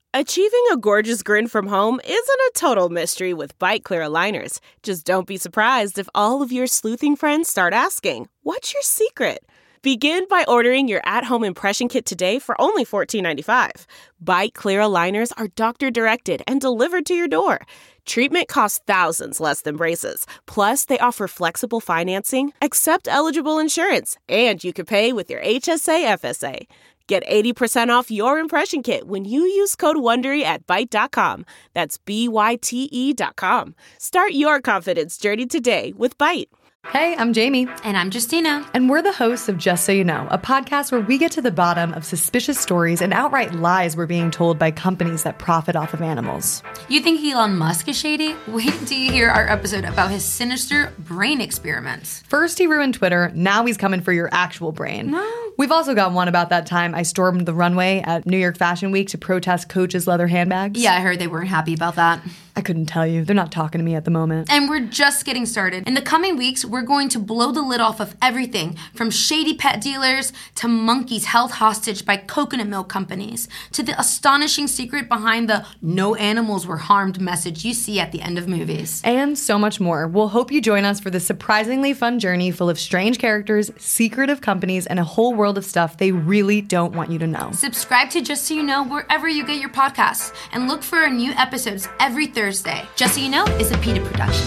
Achieving a gorgeous grin from home isn't a total mystery with Byte Clear aligners. Just don't be surprised if all of your sleuthing friends start asking, "What's your secret?" Begin by ordering your at-home impression kit today for only $14.95. Byte Clear aligners are doctor-directed and delivered to your door. Treatment costs thousands less than braces. Plus, they offer flexible financing, accept eligible insurance, and you can pay with your HSA FSA. Get 80% off your impression kit when you use code WONDERY at Byte.com. That's BYTE.com. Start your confidence journey today with Byte. Hey, I'm Jamie. And I'm Justina. And we're the hosts of Just So You Know, a podcast where we get to the bottom of suspicious stories and outright lies we're being told by companies that profit off of animals. You think Elon Musk is shady? Wait till you hear our episode about his sinister brain experiments. First he ruined Twitter, now he's coming for your actual brain. No. We've also got one about that time I stormed the runway at New York Fashion Week to protest Coach's leather handbags. Yeah, I heard they weren't happy about that. I couldn't tell you. They're not talking to me at the moment. And we're just getting started. In the coming weeks, we're going to blow the lid off of everything from shady pet dealers to monkeys held hostage by coconut milk companies to the astonishing secret behind the "no animals were harmed" message you see at the end of movies. And so much more. We'll hope you join us for this surprisingly fun journey full of strange characters, secretive companies, and a whole world of stuff they really don't want you to know. Subscribe to Just So You Know wherever you get your podcasts and look for our new episodes every Thursday. Just So You Know is a PETA production.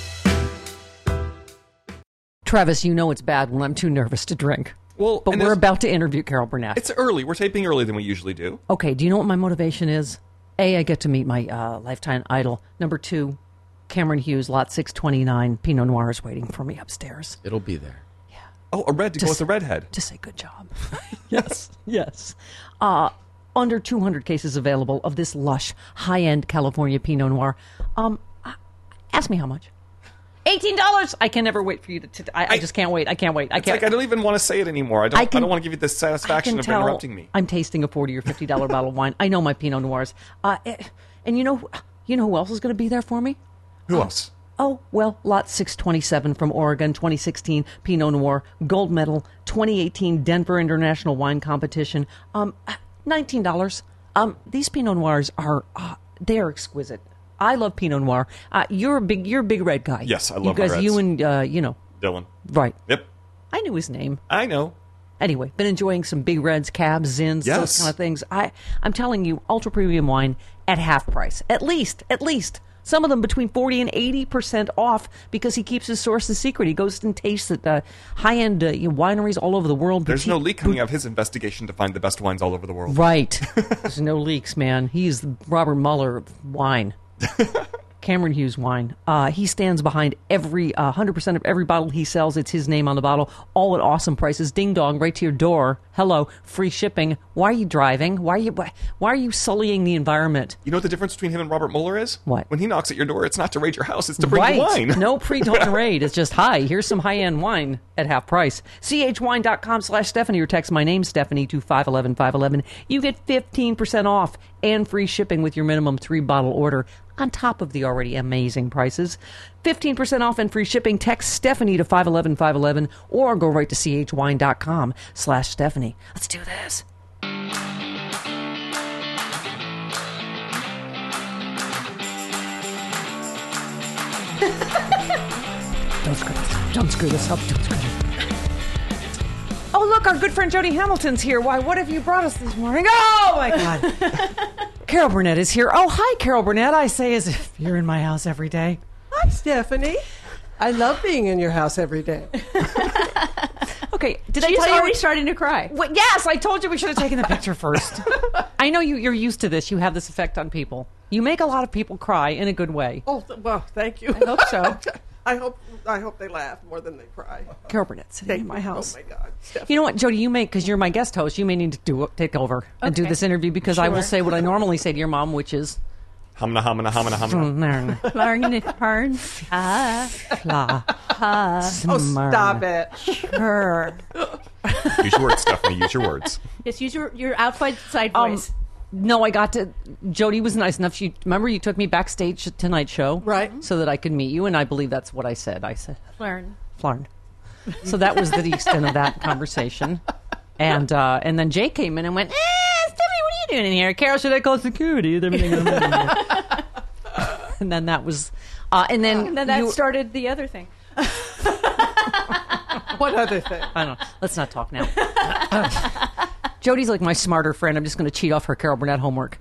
Travis, you know it's bad when I'm too nervous to drink. Well, but we're about to interview Carol Burnett. It's early. We're taping earlier than we usually do. Okay, do you know what my motivation is? A, I get to meet my lifetime idol. Number 2, Cameron Hughes, lot 629. Pinot Noir is waiting for me upstairs. It'll be there. Yeah. Oh, a red to go with the redhead. To say good job. Yes, yes. Under 200 cases available of this lush, high-end California Pinot Noir. Ask me how much. $18. I can never wait for you to. I just can't wait. I can't wait. I can't. I don't even want to say it anymore. I don't want to give you the satisfaction of interrupting me. I'm tasting a $40 or $50 bottle of wine. I know my Pinot Noirs. And you know who else is going to be there for me? Who else? Oh, well, lot 627 from Oregon, 2016 Pinot Noir, gold medal, 2018 Denver International Wine Competition, $19. These Pinot Noirs are, they are exquisite. I love Pinot Noir. You're a big red guy. Yes, I love you guys. reds. You and Dylan. Right. Yep. I knew his name. I know. Anyway, been enjoying some big reds, cabs, zins, yes. Those kind of things. I'm telling you, ultra premium wine at half price, at least. Some of them between 40 and 80% off because he keeps his sources secret. He goes and tastes at high-end wineries all over the world. There's no leak coming out of his investigation to find the best wines all over the world. Right. There's no leaks, man. He's the Robert Mueller of wine. Cameron Hughes wine. He stands behind every 100% of every bottle he sells. It's his name on the bottle, all at awesome prices. Ding dong, right to your door. Hello, free shipping. Why are you driving? Why are you sullying the environment? You know what the difference between him and Robert Mueller is? What? When he knocks at your door, it's not to raid your house, it's to bring you wine. No pre-dawn raid. It's just, hi, here's some high-end wine at half price. chwine.com/Stephanie or text my name, Stephanie, to 511-511. You get 15% off and free shipping with your minimum 3-bottle order on top of the already amazing prices. 15% off and free shipping. Text Stephanie to 511-511 or go right to chwine.com/Stephanie. Let's do this. Don't screw this up. Oh, look, our good friend Jody Hamilton's here. Why, what have you brought us this morning? Oh, my God. Carol Burnett is here. Oh, hi, Carol Burnett. I say as if you're in my house every day. Hi, Stephanie. I love being in your house every day. Okay, She's already starting to cry. Well, yes, I told you we should have taken the picture first. I know you're used to this. You have this effect on people. You make a lot of people cry in a good way. Oh, well, thank you. I hope so. I hope they laugh more than they cry. Carol Burnett sitting in my house. Oh, my God. Stephanie. You know what, Jody, because you're my guest host, you may need to take over and do this interview because I will say what I normally say to your mom, which is... Hamna, hamna, hamna, hamna. Oh, stop it. Sure. Use your words, Stephanie. Use your words. Yes, use your outside voice. No, I got to... Jody was nice enough. Remember you took me backstage at Tonight Show? Right. So that I could meet you, and I believe that's what I said. I said... Flarn. So that was the extent of that conversation. And then Jay came in and went, Stephanie, what are you doing in here? Carol, should I call security? And then that was, and then that started the other thing. What other thing? I don't know. Let's not talk now. Jody's like my smarter friend. I'm just going to cheat off her Carol Burnett homework.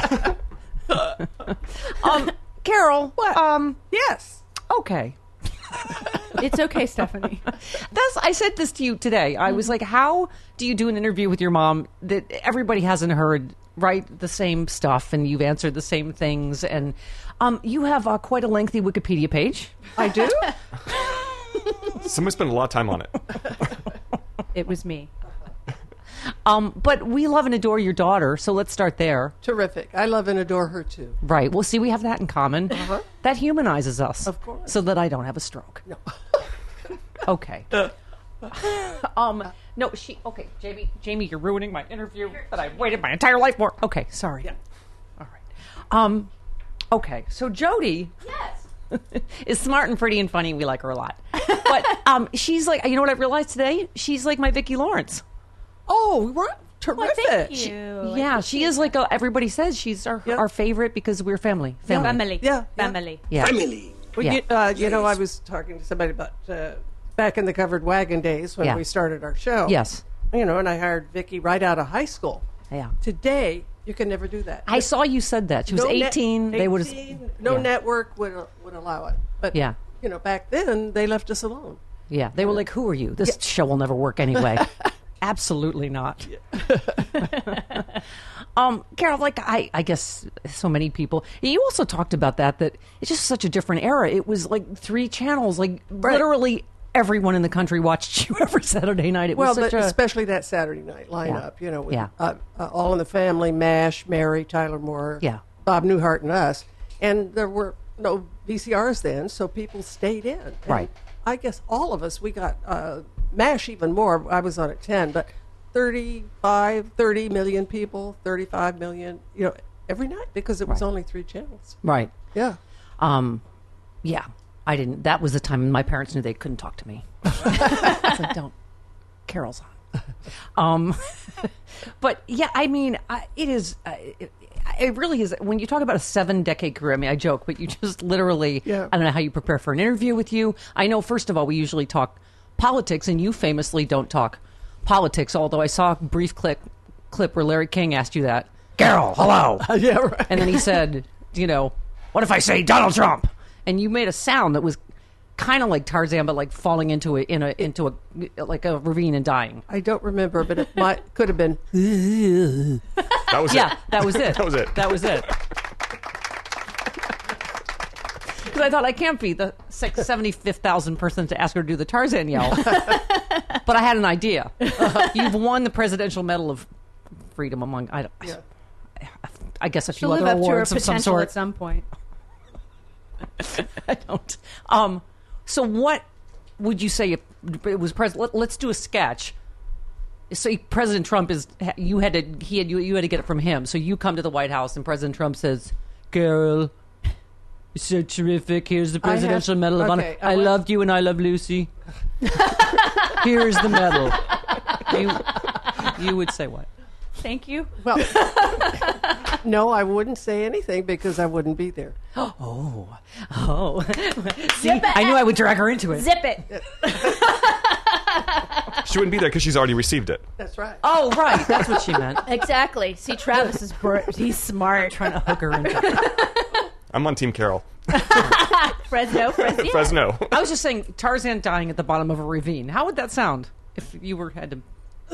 Carol. What? Yes. Okay. It's okay, Stephanie. I said this to you today. I was like, how do you do an interview with your mom that everybody hasn't heard, right? The same stuff, and you've answered the same things, and you have quite a lengthy Wikipedia page. I do? Someone spent a lot of time on it. It was me. But we love and adore your daughter, so let's start there. Terrific. I love and adore her, too. Right. Well, see, we have that in common. That humanizes us. Of course. So that I don't have a stroke. No. Okay. No, Jamie, you're ruining my interview that I've waited my entire life for. Okay, sorry. Yeah. All right. Okay, so Jody. Yes. is smart and pretty and funny. We like her a lot. But she's like, you know what I realized today? She's like my Vicki Lawrence. Oh, we're terrific. Thank you. Yeah, she is like everybody says she's our favorite because we're family. Family. Yeah. Family. Yeah. Family. Well, Yeah. I was talking to somebody about back in the Covered Wagon days when we started our show. Yes. And I hired Vicki right out of high school. Yeah. Today, you can never do that. I saw you said that. She was 18. They would No network would allow it. But, Yeah. Back then, they left us alone. Yeah. They were like, who are you? This show will never work anyway. Absolutely not. Carol, like I guess so many people. You also talked about that it's just such a different era. It was like 3 channels, like literally everyone in the country watched you every Saturday night. It was especially that Saturday night lineup. With, All in the Family, MASH, Mary, Tyler Moore, Bob Newhart, and us. And there were no VCRs then, so people stayed in. And right. I guess all of us, we got MASH even more. I was on at 10, but 30 million people, 35 million, every night because it was only 3 channels. Right. Yeah. Yeah. I didn't. That was the time my parents knew they couldn't talk to me. So don't. Carol's on. But yeah, I mean, it is. It really is. When you talk about a 7-decade career, I mean, I joke, but you just literally. Yeah. I don't know how you prepare for an interview with you. I know. First of all, we usually talk politics, and you famously don't talk politics. Although I saw a brief clip where Larry King asked you that. Carol, hello. Yeah. Right. And then he said, what if I say Donald Trump? And you made a sound that was kind of like Tarzan, but like falling into a ravine and dying. I don't remember, but it could have been. That was it. Yeah, that was it. That was it. That was it. Because I thought I can't be the 75,000th person to ask her to do the Tarzan yell. But I had an idea. You've won the Presidential Medal of Freedom among I guess a few She'll other live up to her awards of some potential sort. at some point. I don't. So what would you say if it was let's do a sketch. So President Trump you had to get it from him. So you come to the White House and President Trump says, "Carol, you're so terrific. Here's the Presidential Medal of Honor. I loved you and I love Lucy. Here's the medal." You would say what? Thank you. Well, no, I wouldn't say anything because I wouldn't be there. Oh. See, I knew I would drag her into it. Zip it. She wouldn't be there because she's already received it. That's right. Oh, right. That's what she meant. Exactly. See, Travis is he's smart. Trying to hook her into it. I'm on Team Carol. Fresno. Fresno. I was just saying Tarzan dying at the bottom of a ravine. How would that sound if you had to...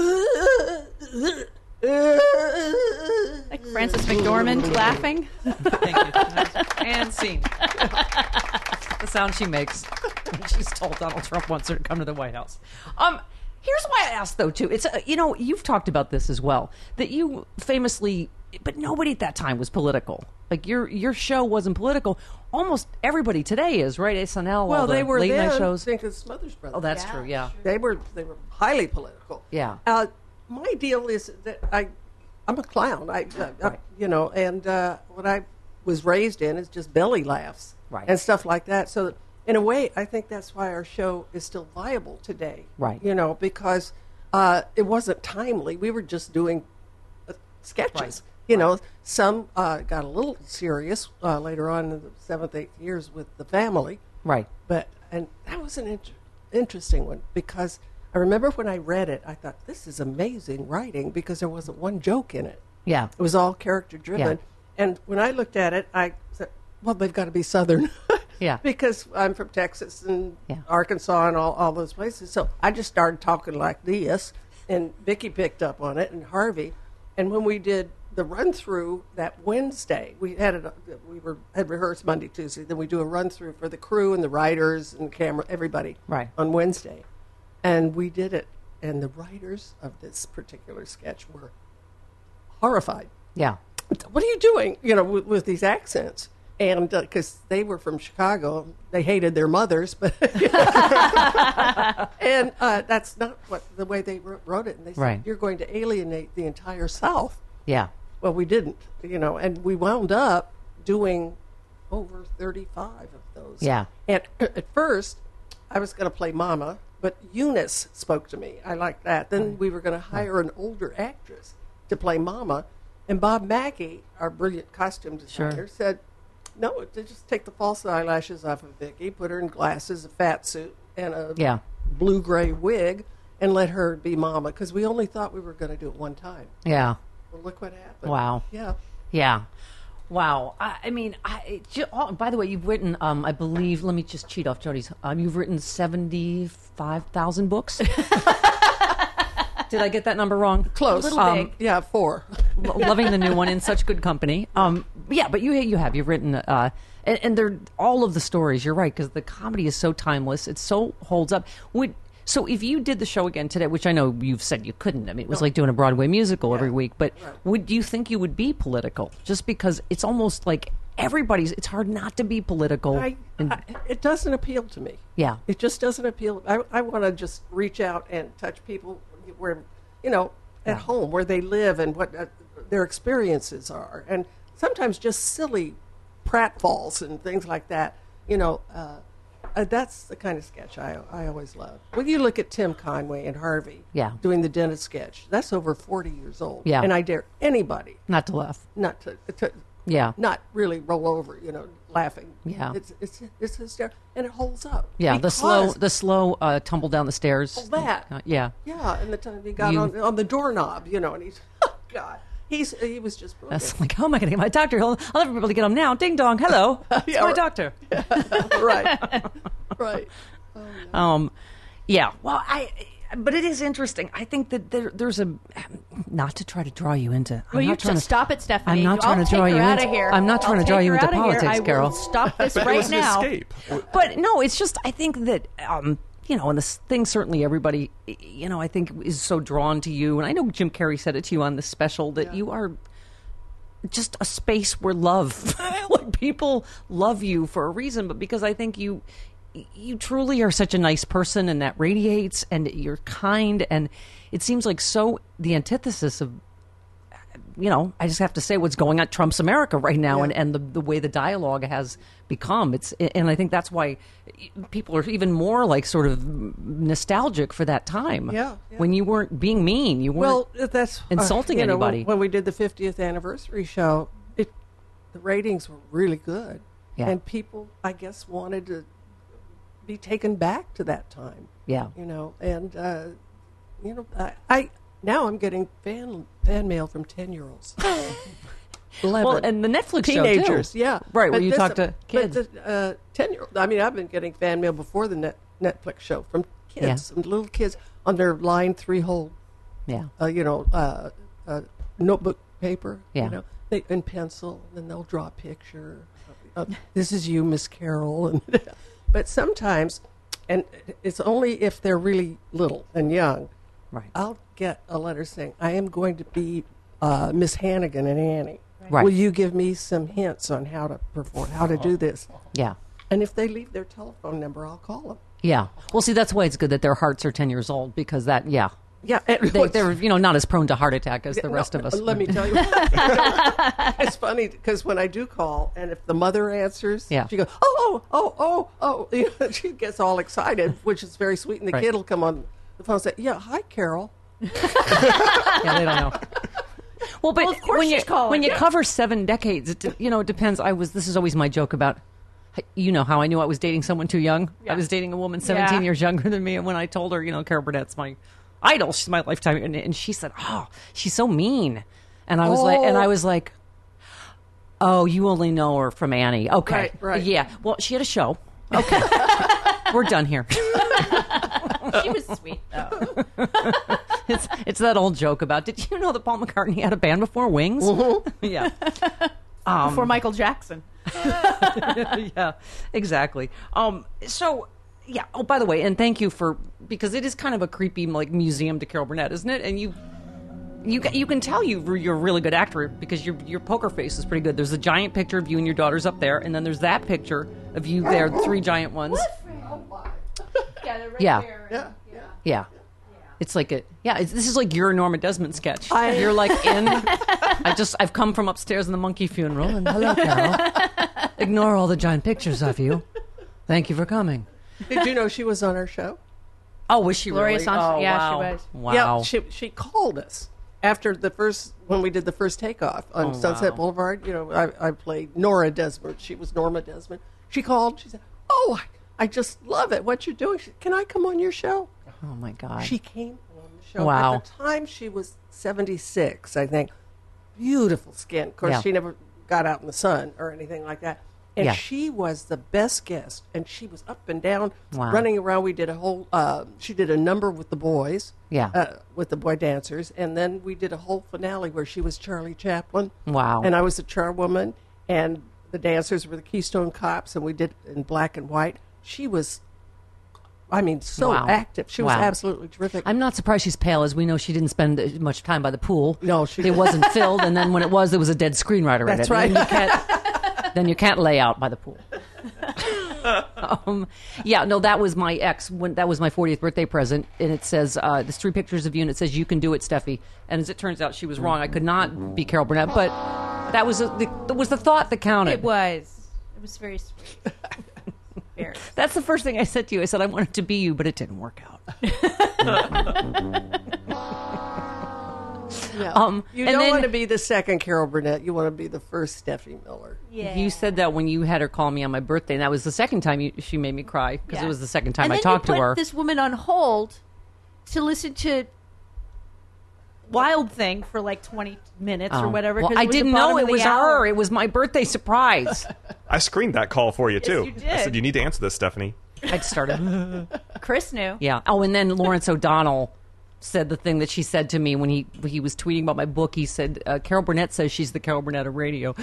Like Frances McDormand laughing. Thank you. And scene. The sound she makes when she's told Donald Trump wants her to come to the White House. Here's why I asked, though, too. It's you've talked about this as well, that you famously, but nobody at that time was political. Like your show wasn't political. Almost everybody today is, right? SNL, well, all the they were late then, night shows. Think of Smothers Brothers. Oh, that's true. Yeah, they were highly political. Yeah. My deal is that I'm a clown. Right. And what I was raised in is just belly laughs, right, and stuff like that. So in a way, I think that's why our show is still viable today, right? Because it wasn't timely. We were just doing sketches, You know, some got a little serious later on in the 7th, 8th years with the family. Right. And that was an interesting one because I remember when I read it, I thought, this is amazing writing because there wasn't one joke in it. Yeah. It was all character driven. Yeah. And when I looked at it, I said, well, they've got to be Southern. Yeah. Because I'm from Texas and Arkansas and all those places. So I just started talking like this, and Vicki picked up on it, and Harvey. And when we did the run-through that Wednesday, we had rehearsed Monday, Tuesday. Then we do a run-through for the crew and the writers and the camera, everybody, on Wednesday. And we did it. And the writers of this particular sketch were horrified. Yeah. What are you doing, with these accents? And because they were from Chicago, they hated their mothers, but and that's not the way they wrote it. And they said, you're going to alienate the entire South. Yeah. Well, we didn't, and we wound up doing over 35 of those. Yeah. And at first, I was going to play Mama, but Eunice spoke to me. I liked that. Then we were going to hire an older actress to play Mama, and Bob Mackey, our brilliant costume designer, said, no, just take the false eyelashes off of Vicki, put her in glasses, a fat suit, and a blue-gray wig, and let her be Mama, because we only thought we were going to do it one time. Yeah. Well, look what happened. Wow. Yeah. Yeah. Wow. By the way, you've written, I believe, let me just cheat off Jody's, you've written 75,000 books? Did I get that number wrong? Close. A little big. Yeah, 4. Loving the new one, In Such Good Company. But you've written, and they're all of the stories. You're right, because the comedy is so timeless. It so holds up. So if you did the show again today, which I know you've said you couldn't. I mean, it was like doing a Broadway musical every week. But would you think you would be political? Just because it's almost like it's hard not to be political. It doesn't appeal to me. Yeah. It just doesn't appeal. I want to just reach out and touch people where, at home, where they live and what their experiences are. And sometimes just silly pratfalls and things like that, that's the kind of sketch I always love. When you look at Tim Conway and Harvey doing the dentist sketch, that's over 40 years old. Yeah. And I dare anybody not to laugh. Not to not really roll over, laughing. Yeah. It's hysterical, and it holds up. Yeah, the slow tumble down the stairs. Oh, that. Yeah. Yeah, and the time he got on the doorknob, and he's, oh, God. He was just brilliant. That's like, how am I going to get my doctor? I'll never be able to get him now. Ding dong, hello. It's my doctor. Yeah, right. Right. Oh, yeah. Well, but it is interesting. I think that there's not to try to draw you into. Stop it, Stephanie. I'm not trying to draw you into. Here. I'm not trying to draw you into politics, Carol. Stop this but right it was now. An escape. But no, it's just I think that. And this thing certainly everybody, I think is so drawn to you. And I know Jim Carrey said it to you on the special that you are just a space where people love you for a reason, but because I think you truly are such a nice person, and that radiates, and you're kind, and it seems like the antithesis of, I just have to say what's going on Trump's America right now, and the way the dialogue has become. And I think that's why people are even more like sort of nostalgic for that time. Yeah. When you weren't being mean, you weren't insulting anybody. When we did the 50th anniversary show, the ratings were really good. Yeah. And people, I guess, wanted to be taken back to that time. Yeah. Now I'm getting fan mail from 10-year-olds. 11. Well, and the Netflix teenagers, show, too. Yeah. Right, where you talk to kids. But the 10-year-old, I've been getting fan mail before the Netflix show from kids, some little kids on their lined 3-hole, notebook paper, and pencil, and they'll draw a picture. This is you, Miss Carol. But sometimes, and it's only if they're really little and young, right. I'll get a letter saying, I am going to be Miss Hannigan and Annie. Right. Will you give me some hints on how to perform, how to do this? Yeah. And if they leave their telephone number, I'll call them. Yeah. Well, see, that's why it's good that their hearts are 10 years old, because that, Yeah. They're not as prone to heart attack as the rest of us. Let me tell you. It's funny because when I do call, and if the mother answers, she goes, oh. She gets all excited, which is very sweet. And the kid will come on the phone and say, yeah, hi, Carol. Yeah, they don't know. Well, but of course when you cover 7 decades, it depends. This is always my joke about, how I knew I was dating someone too young. Yeah. I was dating a woman 17 years younger than me, and when I told her, Carol Burnett's my idol, she's my lifetime, and she said, "Oh, she's so mean," and I was like, "Oh, you only know her from Annie, okay, right. Yeah. Well, she had a show. Okay, we're done here." She was sweet, though. It's that old joke about, did you know that Paul McCartney had a band before Wings? Mm-hmm. Yeah. Before Michael Jackson. Yeah, exactly. So, yeah. Oh, by the way, and thank you because it is kind of a creepy museum to Carol Burnett, isn't it? And you can tell you're a really good actor because your poker face is pretty good. There's a giant picture of you and your daughters up there, and then there's that picture of you there, 3 giant ones. Yeah, they're right there. Yeah. It's like this is like your Norma Desmond sketch. You're like I've come from upstairs in the monkey funeral, and hello, Carol. Ignore all the giant pictures of you. Thank you for coming. Did you know she was on our show? Oh, was she Gloria really? Swanson. Oh, Yeah, wow. she was. Wow. Yeah, she called us after when we did the first takeoff on Sunset Boulevard. I played Nora Desmond. She was Norma Desmond. She called. She said, "Oh, I just love it. What you're doing. Can I come on your show?" Oh, my God. She came on the show. Wow. At the time, she was 76, I think. Beautiful skin. Of course, she never got out in the sun or anything like that. And she was the best guest. And she was up and down, running around. We did a whole, she did a number with the boys, with the boy dancers. And then we did a whole finale where she was Charlie Chaplin. Wow. And I was the charwoman. And the dancers were the Keystone Cops. And we did it in black and white. She was... active. She was absolutely terrific. I'm not surprised she's pale, as we know she didn't spend much time by the pool. No, it wasn't filled, and then when it was, there was a dead screenwriter in it. That's right. Then you can't lay out by the pool. That was my ex. That was my 40th birthday present, and it says there's 3 pictures of you, and it says, "You can do it, Steffi." And as it turns out, she was wrong. I could not be Carol Burnett, but that was the thought that counted. It was very sweet. That's the first thing I said to you. I said I wanted to be you, but it didn't work out. You don't want to be the second Carol Burnett. You want to be the first Steffi Miller. Yeah. You said that when you had her call me on my birthday, and that was the second time she made me cry because it was the second time I talked to her. And then you put this woman on hold to listen to Wild Thing for 20 minutes or whatever. Well, I didn't know it was her. It was my birthday surprise. I screened that call for you, too. You did. I said, you need to answer this, Stephanie. I'd started. Chris knew. Yeah. Oh, and then Lawrence O'Donnell said the thing that she said to me when he was tweeting about my book. He said, Carol Burnett says she's the Carol Burnett of radio.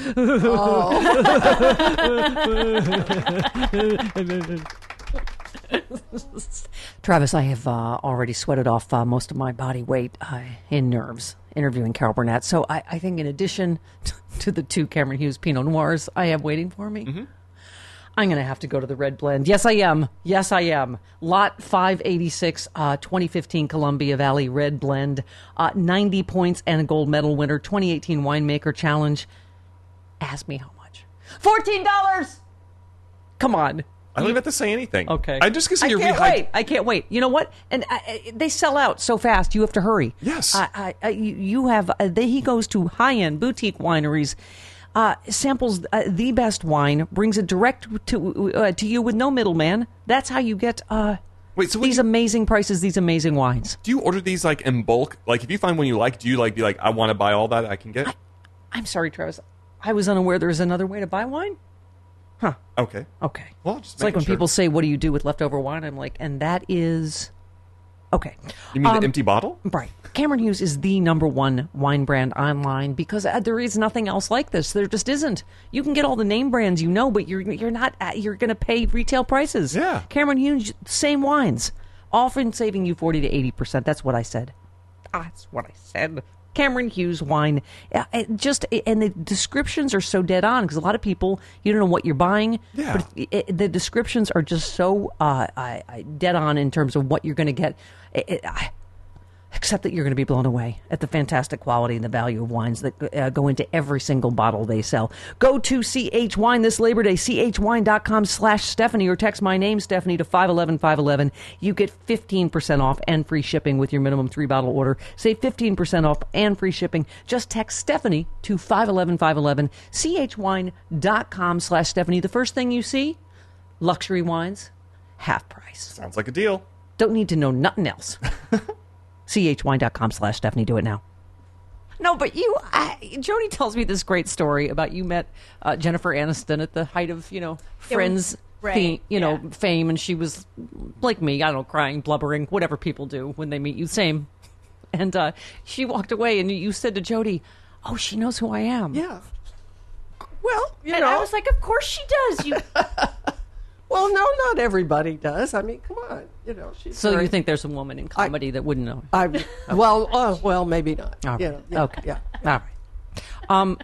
Travis, I have already sweated off most of my body weight in nerves interviewing Carol Burnett. So I think in addition to the 2 Cameron Hughes Pinot Noirs I have waiting for me, I'm going to have to go to the Red Blend. Yes, I am. Lot 586, 2015 Columbia Valley Red Blend. 90 points and a gold medal winner. 2018 Winemaker Challenge. Ask me how much. $14! Come on. I don't even have to say anything. Okay. I'm just going to say I can't wait. You know what? And they sell out so fast. You have to hurry. Yes. You have. He goes to high-end boutique wineries, samples the best wine, brings it direct to you with no middleman. That's how you get these amazing prices, these amazing wines. Do you order these in bulk? If you find one you like, do you be like, I want to buy all that I can get? I'm sorry, Travis. I was unaware there is another way to buy wine. Huh. Okay. Well, it's like when people say, "What do you do with leftover wine?" I'm like, and that is okay. You mean the empty bottle? Right. Cameron Hughes is the #1 wine brand online because there is nothing else like this. There just isn't. You can get all the name brands but you're not. You're going to pay retail prices. Yeah. Cameron Hughes, same wines, often saving you 40 to 80%. That's what I said. Cameron Hughes wine, and the descriptions are so dead on because a lot of people, you don't know what you're buying. Yeah. But the descriptions are just so dead on in terms of what you're going to get. except that you're going to be blown away at the fantastic quality and the value of wines that go into every single bottle they sell. Go to CH Wine this Labor Day, chwine.com/Stephanie, or text my name, Stephanie, to 511-511. You get 15% off and free shipping with your minimum 3-bottle order. Save 15% off and free shipping. Just text Stephanie to 511-511, chwine.com/Stephanie. The first thing you see, luxury wines, half price. Sounds like a deal. Don't need to know nothing else. chwine.com/Stephanie. Do it now. No, but Jody tells me this great story about you met Jennifer Aniston at the height of, Friends, fame, and she was like me, I don't know, crying, blubbering, whatever people do when they meet you, same. And she walked away, and you said to Jody, "Oh, she knows who I am." Yeah. Well, and I was like, "Of course she does." You. Well, no, not everybody does. I mean, come on, she's. So you think there's a woman in comedy that wouldn't know? Well, maybe not. All right. Okay. Yeah. All right.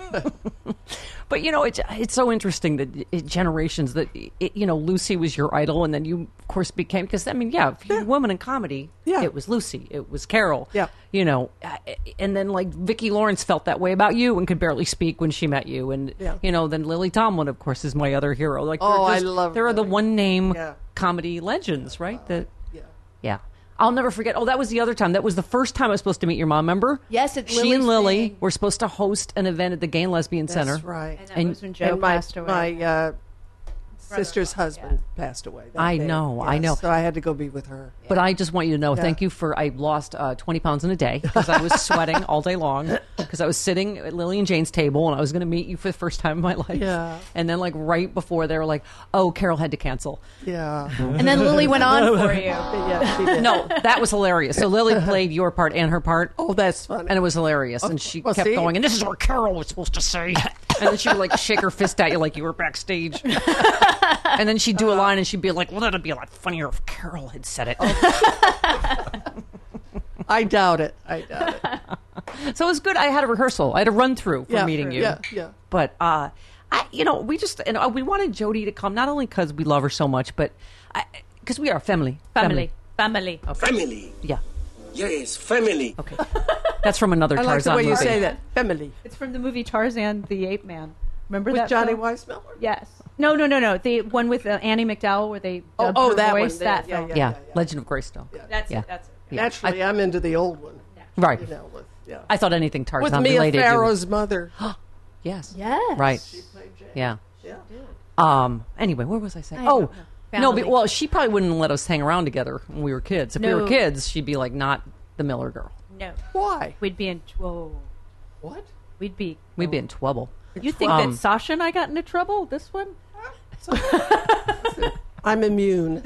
But it's so interesting that generations that Lucy was your idol, and then you of course became, because if you're a woman in comedy, it was Lucy, it was Carol, and then like Vicki Lawrence felt that way about you and could barely speak when she met you, and then Lily Tomlin, of course, is my other hero. Like, I love. There are the one name comedy legends, right? Yeah. I'll never forget. Oh, that was the other time. That was the first time I was supposed to meet your mom, remember? Yes, it's She and Lily were supposed to host an event at the Gay and Lesbian Center. That's right. And that was when Joe passed away. My sister's husband passed away. I know. So I had to go be with her. But I just want you to know, thank you for, I lost 20 pounds in a day because I was sweating all day long because I was sitting at Lily and Jane's table and I was going to meet you for the first time in my life. Yeah. And then like right before they were like, oh, Carol had to cancel. Yeah. And then Lily went on for you. Yeah, she did. No, that was hilarious. So Lily played your part and her part. Oh, that's funny. And it was hilarious. And she kept going, and this is what Carol was supposed to say. And then she would like shake her fist at you like you were backstage. And then she'd do a line and she'd be like, well, that'd be a lot funnier if Carol had said it. I doubt it. So it was good. I had a rehearsal. I had a run through for meeting you. Yeah. But, we wanted Jody to come, not only because we love her so much, but because we are family. Family. Okay. Family. Yeah. Yes, family. Okay. That's from another Tarzan movie. I like the way you say that. Family. It's from the movie Tarzan the Ape Man. Remember with that Johnny film? Weissmuller? Yes. No. The one with Annie McDowell where they dubbed her that voice. one. That film. Yeah. Legend of Greystoke. Yeah. That's it. Yeah. Naturally, I'm into the old one. Right. I thought anything Tarzan with Mia related. Farrow's mother. Yes. Yes. Right. She played Jane. Yeah. Anyway, where was I saying? She probably wouldn't let us hang around together when we were kids. If we were kids, she'd be like, not the Miller girl. No. Why? We'd be in. Whoa. What? We'd be in trouble. You think that Sasha and I got into trouble? This one? I'm immune.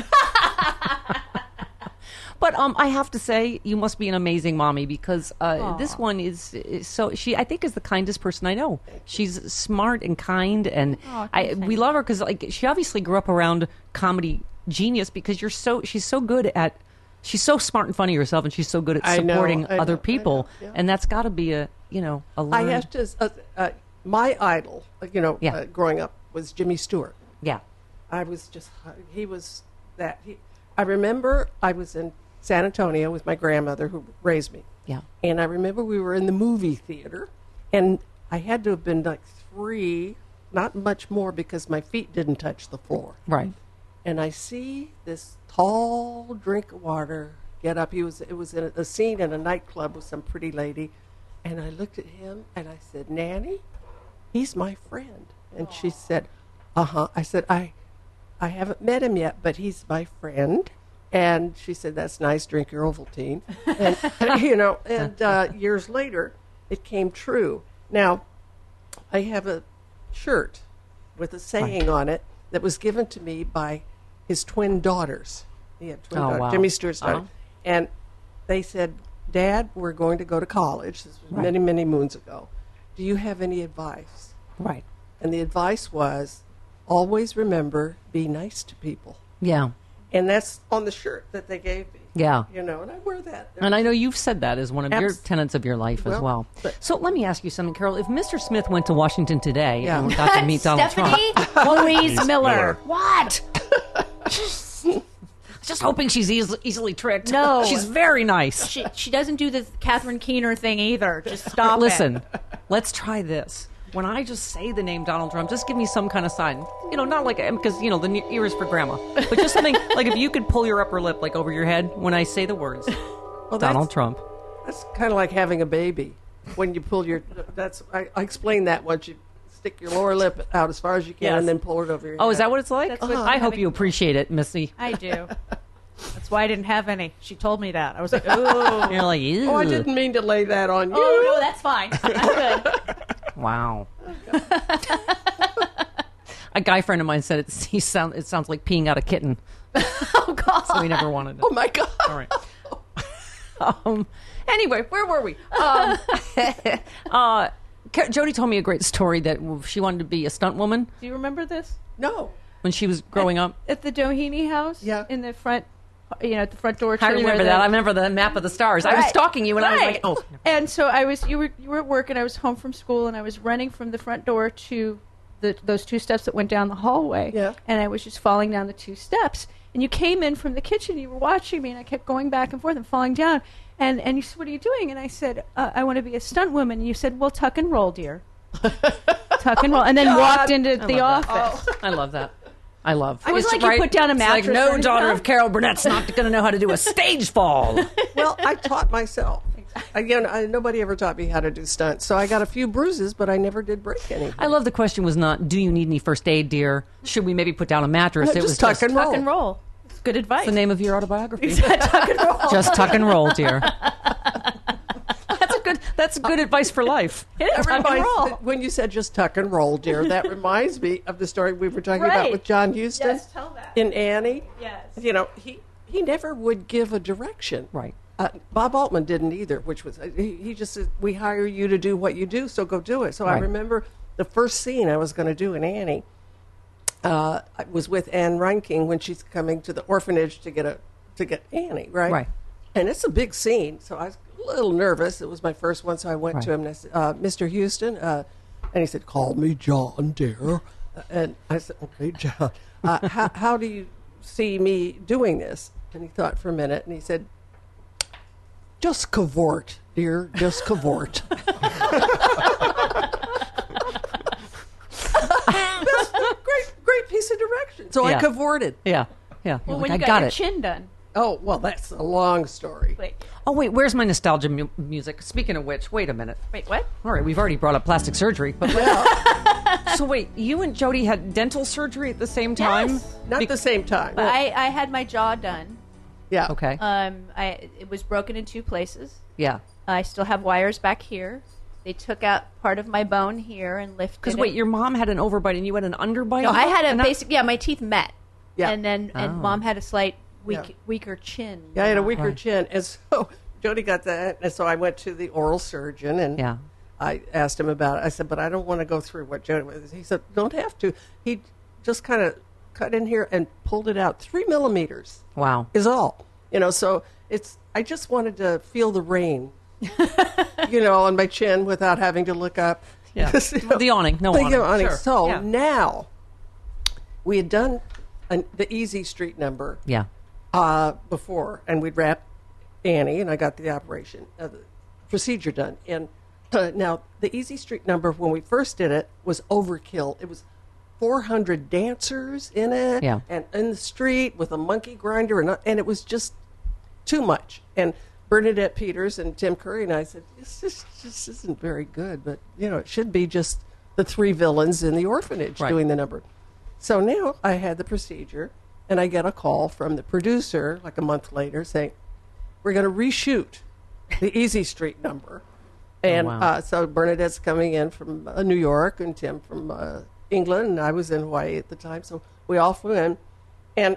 But I have to say, you must be an amazing mommy because this one is so. She, I think, is the kindest person I know. She's smart and kind, and we love her because she obviously grew up around comedy genius because she's so good at. She's so smart and funny herself, and she's so good at supporting other people, and that's got to be a learned... I have to. My idol, growing up was Jimmy Stewart. Yeah, I was just. He was that. I remember I was in San Antonio with my grandmother who raised me. Yeah, and I remember we were in the movie theater, and I had to have been like 3, not much more, because my feet didn't touch the floor. Right. And I see this tall drink of water get up. It was in a scene in a nightclub with some pretty lady. And I looked at him and I said, Nanny, he's my friend. And she said, uh-huh. I said, I haven't met him yet, but he's my friend. And she said, that's nice, drink your Ovaltine. And, years later, it came true. Now, I have a shirt with a saying on it that was given to me by his twin daughters. He had twin daughters, wow. Jimmy Stewart's daughter. And they said, Dad, we're going to go to college. This was many, many moons ago. Do you have any advice? Right. And the advice was, always remember, be nice to people. Yeah. And that's on the shirt that they gave me. Yeah. And I wear that. And I know you've said that as one of your tenets of your life as well. So let me ask you something, Carol. If Mr. Smith went to Washington today and got to meet Donald Trump... Louise Miller. What? just hoping she's easily tricked. No. She's very nice. She doesn't do the Catherine Keener thing either. Just stop Listen, let's try this. When I just say the name Donald Trump, just give me some kind of sign. Not like, because, the ear is for grandma. But just something, like if you could pull your upper lip, like over your head, when I say the words, Donald Trump. That's kind of like having a baby. When you pull I explained that once you stick your lower lip out as far as you can and then pull it over your head. Oh, is that what it's like? That's what I hope you appreciate it, Missy. I do. That's why I didn't have any. She told me that. I was like, ooh. You're like, ew. Oh, I didn't mean to lay that on you. Oh, no, that's fine. I'm good. Wow. A guy friend of mine said it sounds like peeing out a kitten. Oh, God. So we never wanted it. Oh, my God. All right. Anyway, where were we? Jody told me a great story that she wanted to be a stunt woman. Do you remember this? No. When she was growing up. At the Doheny house? Yeah. In the front, at the front door. I remember that. I remember the map of the stars. Right. I was stalking you and I was like, oh. And so you were at work and I was home from school and I was running from the front door to those 2 steps that went down the hallway. Yeah. And I was just falling down the 2 steps. And you came in from the kitchen, you were watching me, and I kept going back and forth and falling down. And you said, what are you doing? And I said, I want to be a stunt woman. And you said, well, tuck and roll, dear. Tuck and roll. And then walked into the office. Oh. I love that. I love. It was like you put down a mattress. It's like, no daughter of Carol Burnett's not going to know how to do a stage fall. Well, I taught myself. Again, nobody ever taught me how to do stunts. So I got a few bruises, but I never did break anything. I love the question was not, do you need any first aid, dear? Should we maybe put down a mattress? It was tuck and roll. Tuck and roll. It's good advice. It's the name of your autobiography. Tuck and roll. Just tuck and roll, dear. That's good advice for life. Tuck and roll. When you said just tuck and roll, dear, that reminds me of the story we were talking about with John Huston. Yes, tell that. In Annie. Yes. He never would give a direction. Right. Bob Altman didn't either, which was, he just said, we hire you to do what you do, so go do it. So I remember the first scene I was going to do in Annie. I was with Anne Reinking when she's coming to the orphanage to get Annie, right? Right. And it's a big scene, so I was a little nervous. It was my first one, so I went to him and I said, Mr. Huston, and he said, call me John, dear. And I said, okay, John, how do you see me doing this? And he thought for a minute, and he said, just cavort, dear, just cavort. Great piece of direction. So I cavorted. Yeah. Well, when you got your chin done. Oh, well, that's a long story. Wait. Oh, wait, where's my nostalgia music? Speaking of which, wait a minute. Wait, what? All right, we've already brought up plastic surgery. But so wait, you and Jody had dental surgery at the same time? Yes. Not the same time. But I had my jaw done. Yeah. Okay. It was broken in 2 places. Yeah. I still have wires back here. They took out part of my bone here and lifted it. Because wait, your mom had an overbite and you had an underbite? No, I had my teeth met. Yeah. And Mom had a slight weaker chin. Yeah, I had a weaker chin. And so Jody got that. And so I went to the oral surgeon and I asked him about it. I said, but I don't want to go through what Jody was. He said, don't have to. He just kind of cut in here and pulled it out. 3 millimeters. Wow. Is all. So I just wanted to feel the rain, on my chin without having to look up. Yeah. The awning. No awning. Awning. Sure. So now we had done the Easy Street number before, and we'd wrapped Annie, and I got the the procedure done. And now the Easy Street number, when we first did it, was overkill. It was 400 dancers in it, and in the street with a monkey grinder, and it was just too much. And Bernadette Peters and Tim Curry and I said, this isn't very good, but it should be just the 3 villains in the orphanage doing the number. So now I had the procedure, and I get a call from the producer like a month later saying, we're going to reshoot the Easy Street number. And so Bernadette's coming in from New York and Tim from England, and I was in Hawaii at the time. So we all flew in, and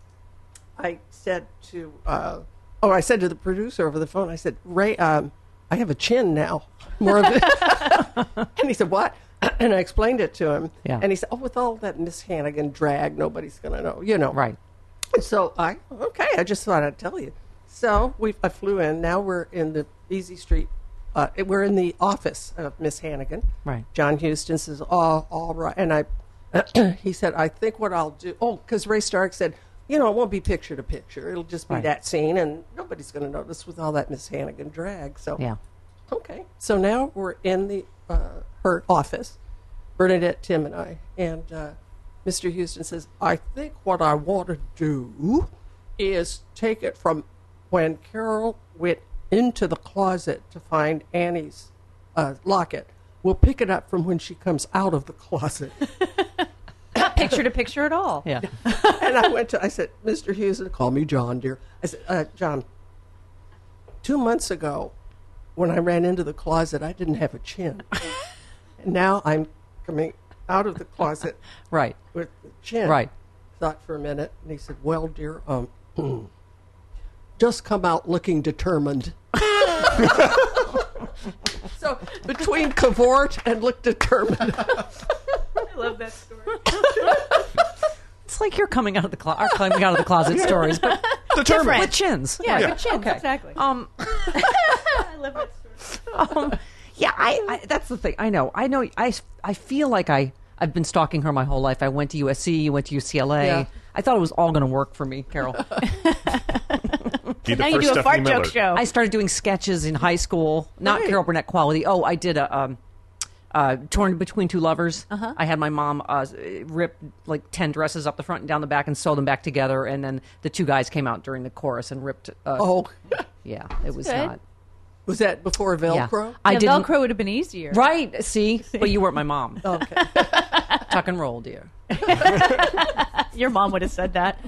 I said to the producer over the phone, I said, Ray, I have a chin now. More of it. And he said, what? And I explained it to him. Yeah. And he said, with all that Miss Hannigan drag, nobody's going to know, Right. And so I just thought I'd tell you. So I flew in. Now we're in the Easy Street. We're in the office of Miss Hannigan. Right. John Huston says, all right. And he said, I think what I'll do, because Ray Stark said, it won't be picture to picture. It'll just be that scene, and nobody's going to notice with all that Miss Hannigan drag. So, okay. So now we're in her office, Bernadette, Tim, and I, and Mr. Houston says, I think what I want to do is take it from when Carol went into the closet to find Annie's locket. We'll pick it up from when she comes out of the closet. Not picture to picture at all. Yeah. And I said, Mr. Houston, call me John, dear. I said, John, 2 months ago, when I ran into the closet, I didn't have a chin. And now I'm coming out of the closet right with the chin. Right. Thought for a minute, and he said, well, dear, just come out looking determined. So between cavort and look determined. I love that story. It's like you're coming out of the closet stories, but determined with chins. Yeah, with chins, exactly. I love that story. I that's the thing. I know. I feel like I've been stalking her my whole life. I went to USC, you went to UCLA. Yeah. I thought it was all going to work for me, Carol. Now you do a fart joke show. I started doing sketches in high school, not Carol Burnett quality. Oh, I did a Torn Between Two Lovers. I had my mom rip like 10 dresses up the front and down the back and sew them back together, and then the two guys came out during the chorus and ripped. Yeah, it was good. not. Was that before Velcro? I didn't. Velcro would have been easier. Right, see? But you weren't my mom. Okay. Tuck and roll, dear. Your mom would have said that.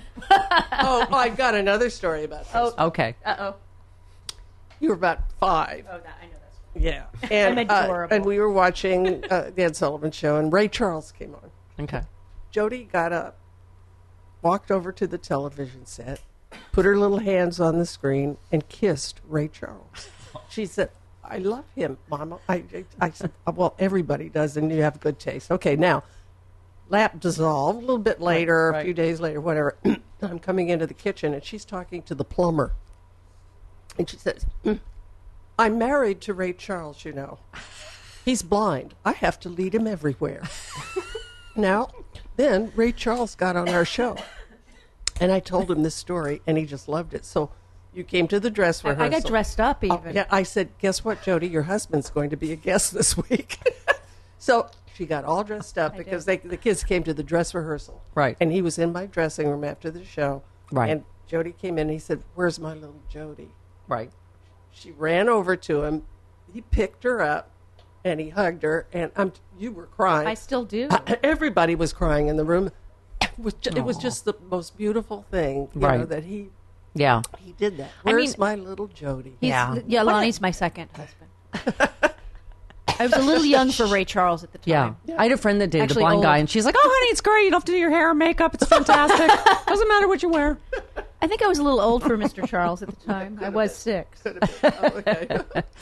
I got another story about this. Okay. Uh-oh. You were about 5. Oh, I know that's Yeah. And, I'm adorable. and we were watching the Ed Sullivan Show, and Ray Charles came on. Okay. Jody got up, walked over to the television set, put her little hands on the screen, and kissed Ray Charles. She said, I love him, Mama. I said, well, everybody does, and you have good taste. Okay, now, lap dissolved a little bit later, a few days later, whatever. I'm coming into the kitchen, and she's talking to the plumber. And she says, I'm married to Ray Charles, you know. He's blind. I have to lead him everywhere. Now, then Ray Charles got on our show, and I told him this story, and he just loved it. So you came to the dress rehearsal. I got dressed up even. Yeah, I said, guess what, Jody? Your husband's going to be a guest this week. So she got all dressed up because the kids came to the dress rehearsal. Right. And he was in my dressing room after the show. Right. And Jody came in, and he said, where's my little Jody? Right. She ran over to him. He picked her up, and he hugged her. And you were crying. I still do. Everybody was crying in the room. It was just the most beautiful thing, you know, that he did that. Where's my little Jody? Lonnie's my second husband. I was a little young for Ray Charles at the time. Yeah. I had a friend that dated Actually a blind old. guy, and she's like, oh, honey, it's great. You don't have to do your hair and makeup. It's fantastic. Doesn't matter what you wear. I think I was a little old for Mr. Charles at the time. I was 6. Okay.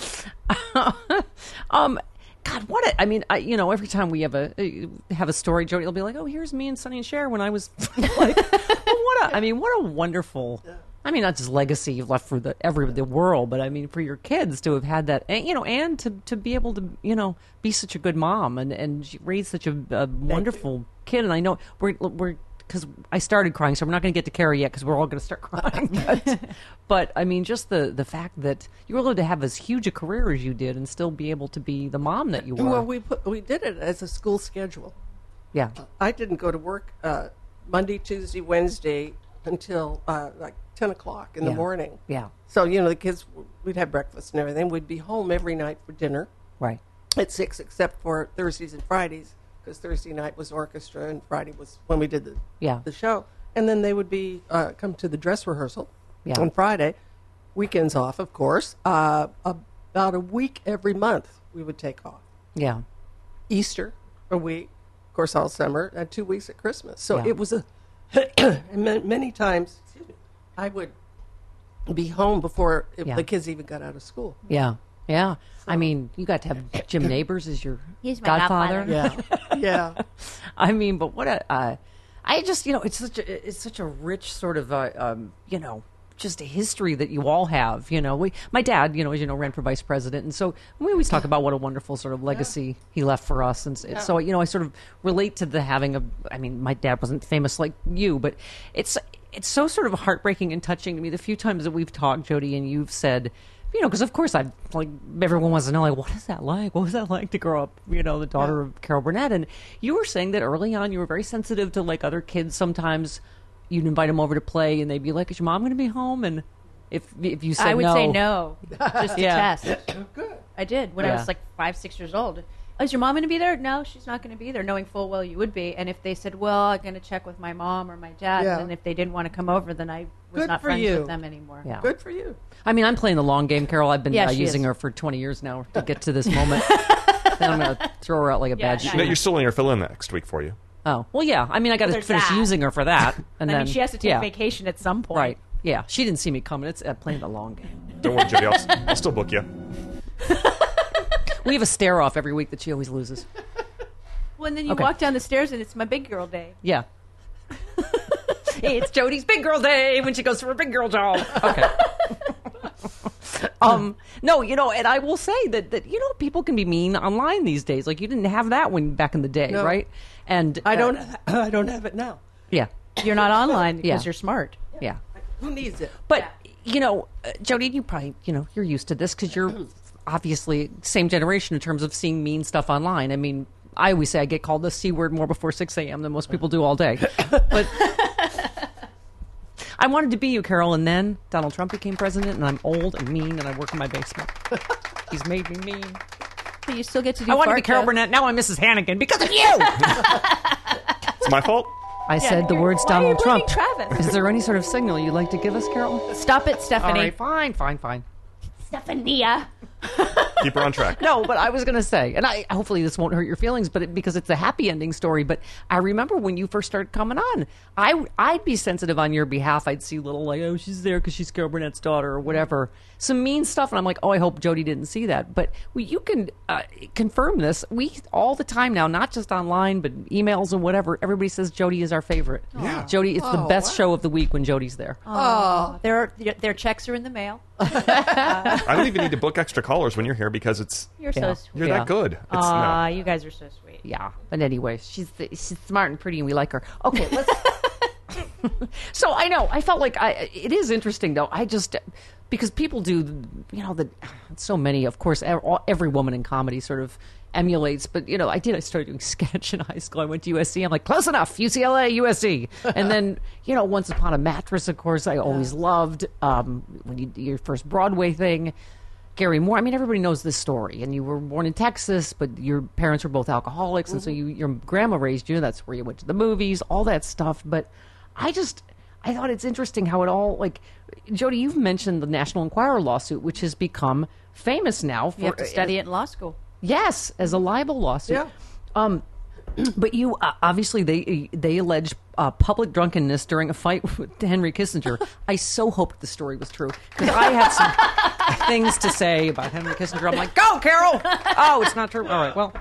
God, every time we have a story, Jody will be like, oh, here's me and Sonny and Cher when I was like, what a wonderful, not just legacy you've left for the world, but I mean, for your kids to have had that, and to be able to, be such a good mom and raise such a wonderful kid. And I know we're, because I started crying, so we're not going to get to Carrie yet because we're all going to start crying. But I mean, just the fact that you were able to have as huge a career as you did and still be able to be the mom that you were. Well, we did it as a school schedule. Yeah. I didn't go to work Monday, Tuesday, Wednesday until like 10 o'clock in the morning. Yeah. So, the kids, we'd have breakfast and everything. We'd be home every night for dinner. Right. At 6, except for Thursdays and Fridays, because Thursday night was orchestra and Friday was when we did the show. And then they would be come to the dress rehearsal on Friday. Weekends off, of course. About a week every month we would take off. Yeah. Easter, a week, of course, all summer, and 2 weeks at Christmas. So it was many times I would be home before the kids even got out of school. Yeah. Yeah. So, I mean, you got to have Jim Neighbors as your He's my godfather. Yeah. I mean, but what I just, it's such a rich sort of, just a history that you all have. My dad, as you know, ran for vice president, and so we always talk about what a wonderful sort of legacy he left for us, and so I sort of relate to the having of. I mean, my dad wasn't famous like you, but it's it's so sort of heartbreaking and touching to me the few times that we've talked, Jodi, and you've said, because of course everyone wants to know, what is that like? What was that like to grow up, the daughter of Carol Burnett? And you were saying that early on you were very sensitive to other kids. Sometimes you'd invite them over to play and they'd be like, is your mom going to be home? And if you said no. I would say no, just to test. Good. I did when I was 5, 6 years old. Is your mom going to be there? No, she's not going to be there, knowing full well you would be. And if they said, well, I'm going to check with my mom or my dad, and if they didn't want to come over, then I was not friends with them anymore. Yeah. Good for you. I mean, I'm playing the long game, Carol. I've been using her for 20 years now to get to this moment. And I'm going to throw her out like a bad shoe. You're still letting her fill in next week for you. Oh, well, yeah. I mean, I got to finish using her for that. And then she has to take vacation at some point. Right. Yeah. She didn't see me coming. It's playing the long game. Don't worry, Jodi. I'll still book you. We have a stare off every week that she always loses. Well, and then you walk down the stairs and it's my big girl day. Yeah. It's Jodi's big girl day when she goes for her big girl job. Okay. No, and I will say that people can be mean online these days. Like you didn't have that back in the day, right? And I don't have it now. Yeah. You're not online because you're smart. Yeah. Who needs it? But Jodi, you probably you're used to this because you're obviously same generation in terms of seeing mean stuff online. I mean, I always say I get called the C word more before 6 a.m. than most people do all day. But I wanted to be you, Carol, and then Donald Trump became president, and I'm old and mean, and I work in my basement. He's made me mean. But you still get to do I wanted to be Carol Burnett. Now I'm Mrs. Hannigan because of you! It's my fault? I said the words Why Donald are you Trump. Travis? Is there any sort of signal you'd like to give us, Carol? Stop it, Stephanie. All right, fine. Stephania. Keep her on track. No, but I was going to say, and hopefully this won't hurt your feelings, but because it's a happy ending story. But I remember when you first started coming on, I'd be sensitive on your behalf. I'd see little oh, she's there because she's Carol Burnett's daughter or whatever, some mean stuff, and I'm like, oh, I hope Jodi didn't see that. But you can confirm this. We all the time now, not just online, but emails and whatever. Everybody says Jodi is our favorite. Yeah. Jodi, it's the best show of the week when Jodi's there. Oh, their checks are in the mail. I don't even need to book extra callers when you're here because You're so sweet. you're that good. You guys are so sweet. Yeah, but anyway, she's smart and pretty, and we like her. Okay, let's. So I know I felt like it is interesting though. I just because people do, so many. Of course, every woman in comedy sort of emulates. But I started doing sketch in high school. I went to USC. I'm like, close enough. UCLA, USC. And then Once Upon a Mattress. Of course, I always loved when you your first Broadway thing. Gary Moore. I mean, everybody knows this story. And you were born in Texas, but your parents were both alcoholics, and so your grandma raised you. That's where you went to the movies, all that stuff. But I thought it's interesting how it all, like, Jodi, you've mentioned the National Enquirer lawsuit, which has become famous now. You have to study it in law school. Yes, as a libel lawsuit. Yeah. But you obviously they allege public drunkenness during a fight with Henry Kissinger. I so hoped the story was true because I had some things to say about Henry Kissinger. I'm like, go, Carol! Oh, it's not true. All right, well.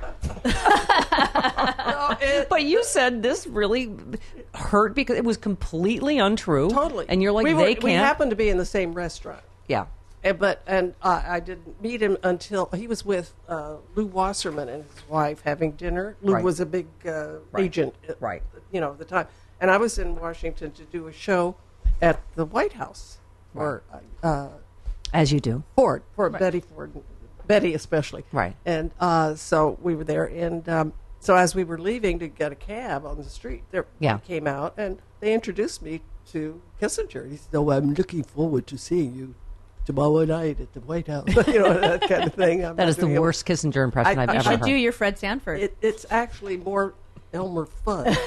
But you said this really hurt because it was completely untrue. Totally. And you're like, we can't. happened to be in the same restaurant. Yeah. And I didn't meet him until he was with Lou Wasserman and his wife having dinner. Lou was a big agent at the time. And I was in Washington to do a show at the White House for as you do. For Betty Ford, Betty especially. Right. And so we were there. And so as we were leaving to get a cab on the street, they came out and they introduced me to Kissinger. He said, "Oh, I'm looking forward to seeing you tomorrow night at the White House," that kind of thing. That is the worst Kissinger impression I've ever heard. You should do your Fred Sanford. It's actually more Elmer Fudd.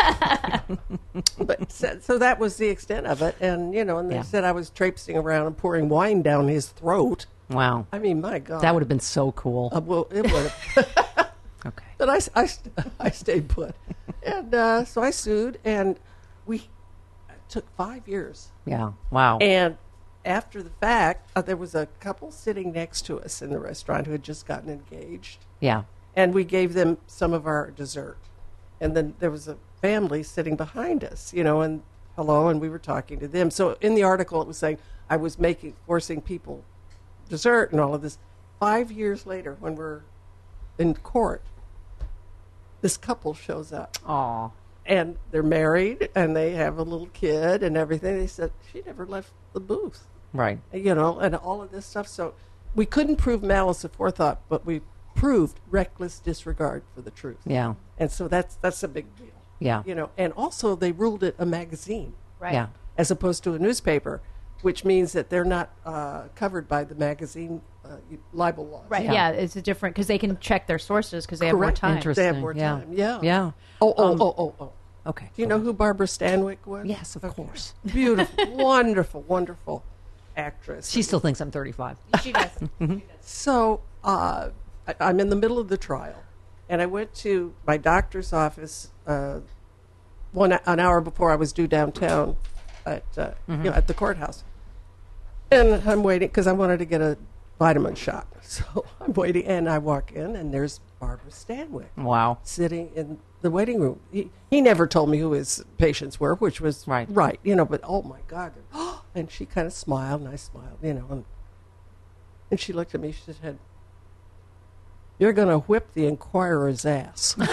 But so that was the extent of it, and and they said I was traipsing around and pouring wine down his throat. Wow! I mean, my God, that would have been so cool. Well, it would have. Okay, but I stayed put, and so I sued, and it took 5 years. Yeah. Wow. And after the fact, there was a couple sitting next to us in the restaurant who had just gotten engaged. Yeah. And we gave them some of our dessert. And then there was a family sitting behind us, and hello, and we were talking to them. So in the article, it was saying I was forcing people dessert and all of this. 5 years later, when we're in court, this couple shows up. Aw. and they're married, and they have a little kid and everything. They said, she never left the booth. Right. And all of this stuff. So we couldn't prove malice aforethought, but we proved reckless disregard for the truth. Yeah. And so that's a big deal. Yeah. And also they ruled it a magazine. Right. Yeah. As opposed to a newspaper, which means that they're not covered by the magazine libel laws. Right. Yeah, it's a different because they can check their sources because they have more time. Interesting. They have more time. Yeah. Yeah. Oh. Okay. Do you know who Barbara Stanwyck was? Yes, of course. Beautiful, wonderful actress. She still thinks I'm 35. She does. So I'm in the middle of the trial, and I went to my doctor's office an hour before I was due downtown at the courthouse. And I'm waiting because I wanted to get a vitamin shot. So I'm waiting, and I walk in, and there's Barbara Stanwyck. Wow. Sitting in the waiting room. He never told me who his patients were, which was right, but oh my God. And she kind of smiled, and I smiled, and she looked at me, she said, "You're going to whip the Inquirer's ass." And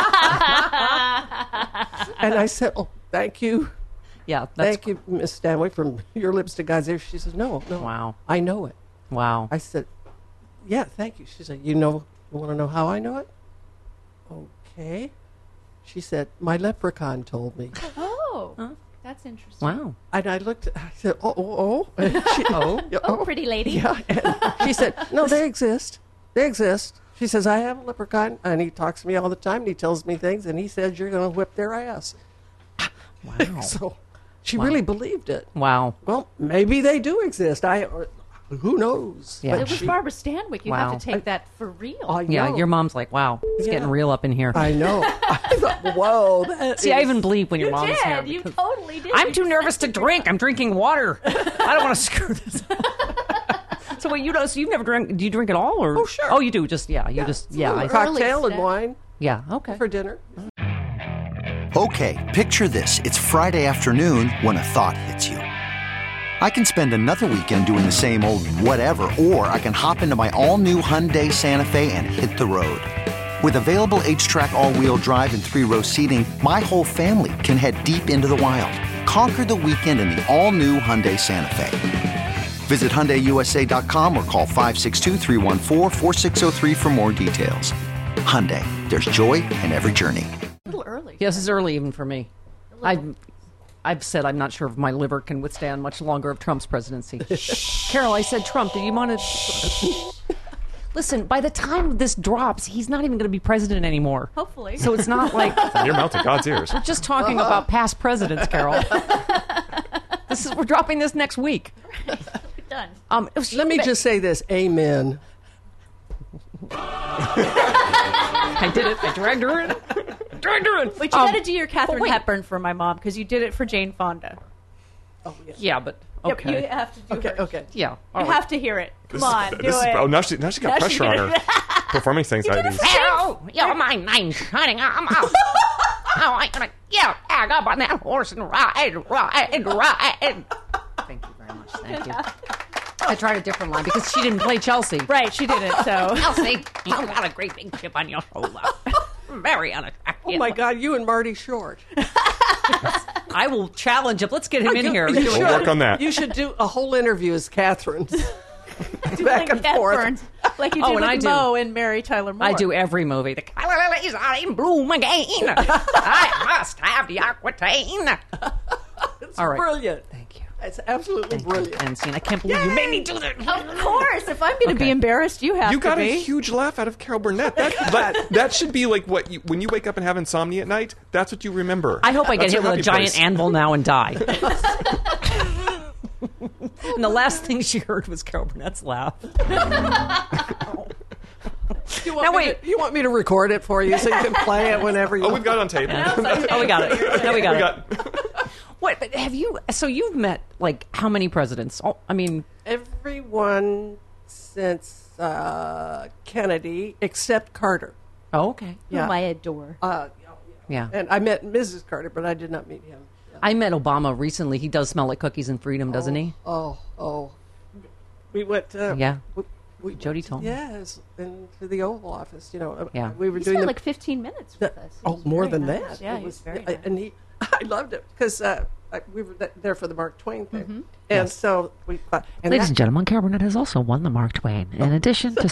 I said, "Oh, thank you." Yeah. Thank you, Miss Stanwyck, from your lips to God's ears. She says, no. Wow. I know it. Wow. I said, yeah, thank you. She said, you want to know how I know it? Okay. She said, my leprechaun told me. Oh, that's interesting. Wow. And I looked, I said, oh. And she, pretty lady. Yeah. And she said, no, they exist. They exist. She says, I have a leprechaun, and he talks to me all the time, and he tells me things, and he says you're going to whip their ass. Wow. So she really believed it. Wow. Well, maybe they do exist. Who knows? Yeah. It was Barbara Stanwyck. You have to take that for real. Yeah, your mom's like, wow, it's getting real up in here. I know. I thought, whoa. See, I even believe when your mom's here. You totally did. I'm too nervous to drink. I'm drinking water. I don't want to screw this up. So wait, so you've never drank? Do you drink at all? Or? Oh, sure. Oh, you do. Just cocktail and wine. Yeah. Okay. For dinner. Okay, picture this. It's Friday afternoon when a thought hits you. I can spend another weekend doing the same old whatever, or I can hop into my all-new Hyundai Santa Fe and hit the road. With available H-Track all-wheel drive and 3-row seating, my whole family can head deep into the wild. Conquer the weekend in the all-new Hyundai Santa Fe. Visit HyundaiUSA.com or call 562-314-4603 for more details. Hyundai, there's joy in every journey. A little early. Yes, it's early even for me. I've said I'm not sure if my liver can withstand much longer of Trump's presidency. Carol, I said Trump. Do you want to... Listen, by the time this drops, he's not even going to be president anymore. Hopefully. So it's not like... From your mouth to God's ears. We're just talking about past presidents, Carol. We're dropping this next week. Right. Done. Let me just say this. Amen. I did it. I dragged her in. But you got to do your Katharine Hepburn for my mom because you did it for Jane Fonda. Oh, yeah. Yeah, but okay. Yep, you have to do her. Okay. Yeah. You have to hear it. Come on, do it. Oh, now she got pressure on her. Performance anxieties. Hello, my name's Shining. I'm out. I'm gonna get up on that horse and ride. Thank you very much. Thank you. I tried a different line because she didn't play Chelsea. Right, she didn't. So Chelsea, you got a great big chip on your shoulder. Very unattractive. Oh my God, you and Marty Short. I will challenge him. Let's get him in here. We'll work on that. You should do a whole interview as Catherine. Back and forth. Like you did with Mo and Mary Tyler Moore. I do every movie. The lilies are in bloom again. I must have the Aquitaine. It's all right. Brilliant. Thank you. It's absolutely brilliant. Francine, I can't believe you made me do that. Of course. If I'm going to be embarrassed, you have to be. You got a huge laugh out of Carol Burnett. That should be like what when you wake up and have insomnia at night, that's what you remember. I hope I get hit with a giant anvil now and die. And the last thing she heard was Carol Burnett's laugh. You want me to record it for you so you can play it whenever you we've got it on tape. Oh, we got it. No, we got it. What? But have you? So you've met like how many presidents? Oh, I mean, everyone since Kennedy except Carter. Oh, okay. Whom I adore. Yeah. And I met Mrs. Carter, but I did not meet him. Yeah. I met Obama recently. He does smell like cookies and freedom, doesn't he? Oh. We went. Jody told me. Yes, into the Oval Office. We were he doing spent like 15 minutes with us. More than nice. that. Yeah, he was very nice. And I loved it because we were there for the Mark Twain thing, Yes. so we. Ladies and gentlemen, Carol Burnett has also won the Mark Twain, in addition to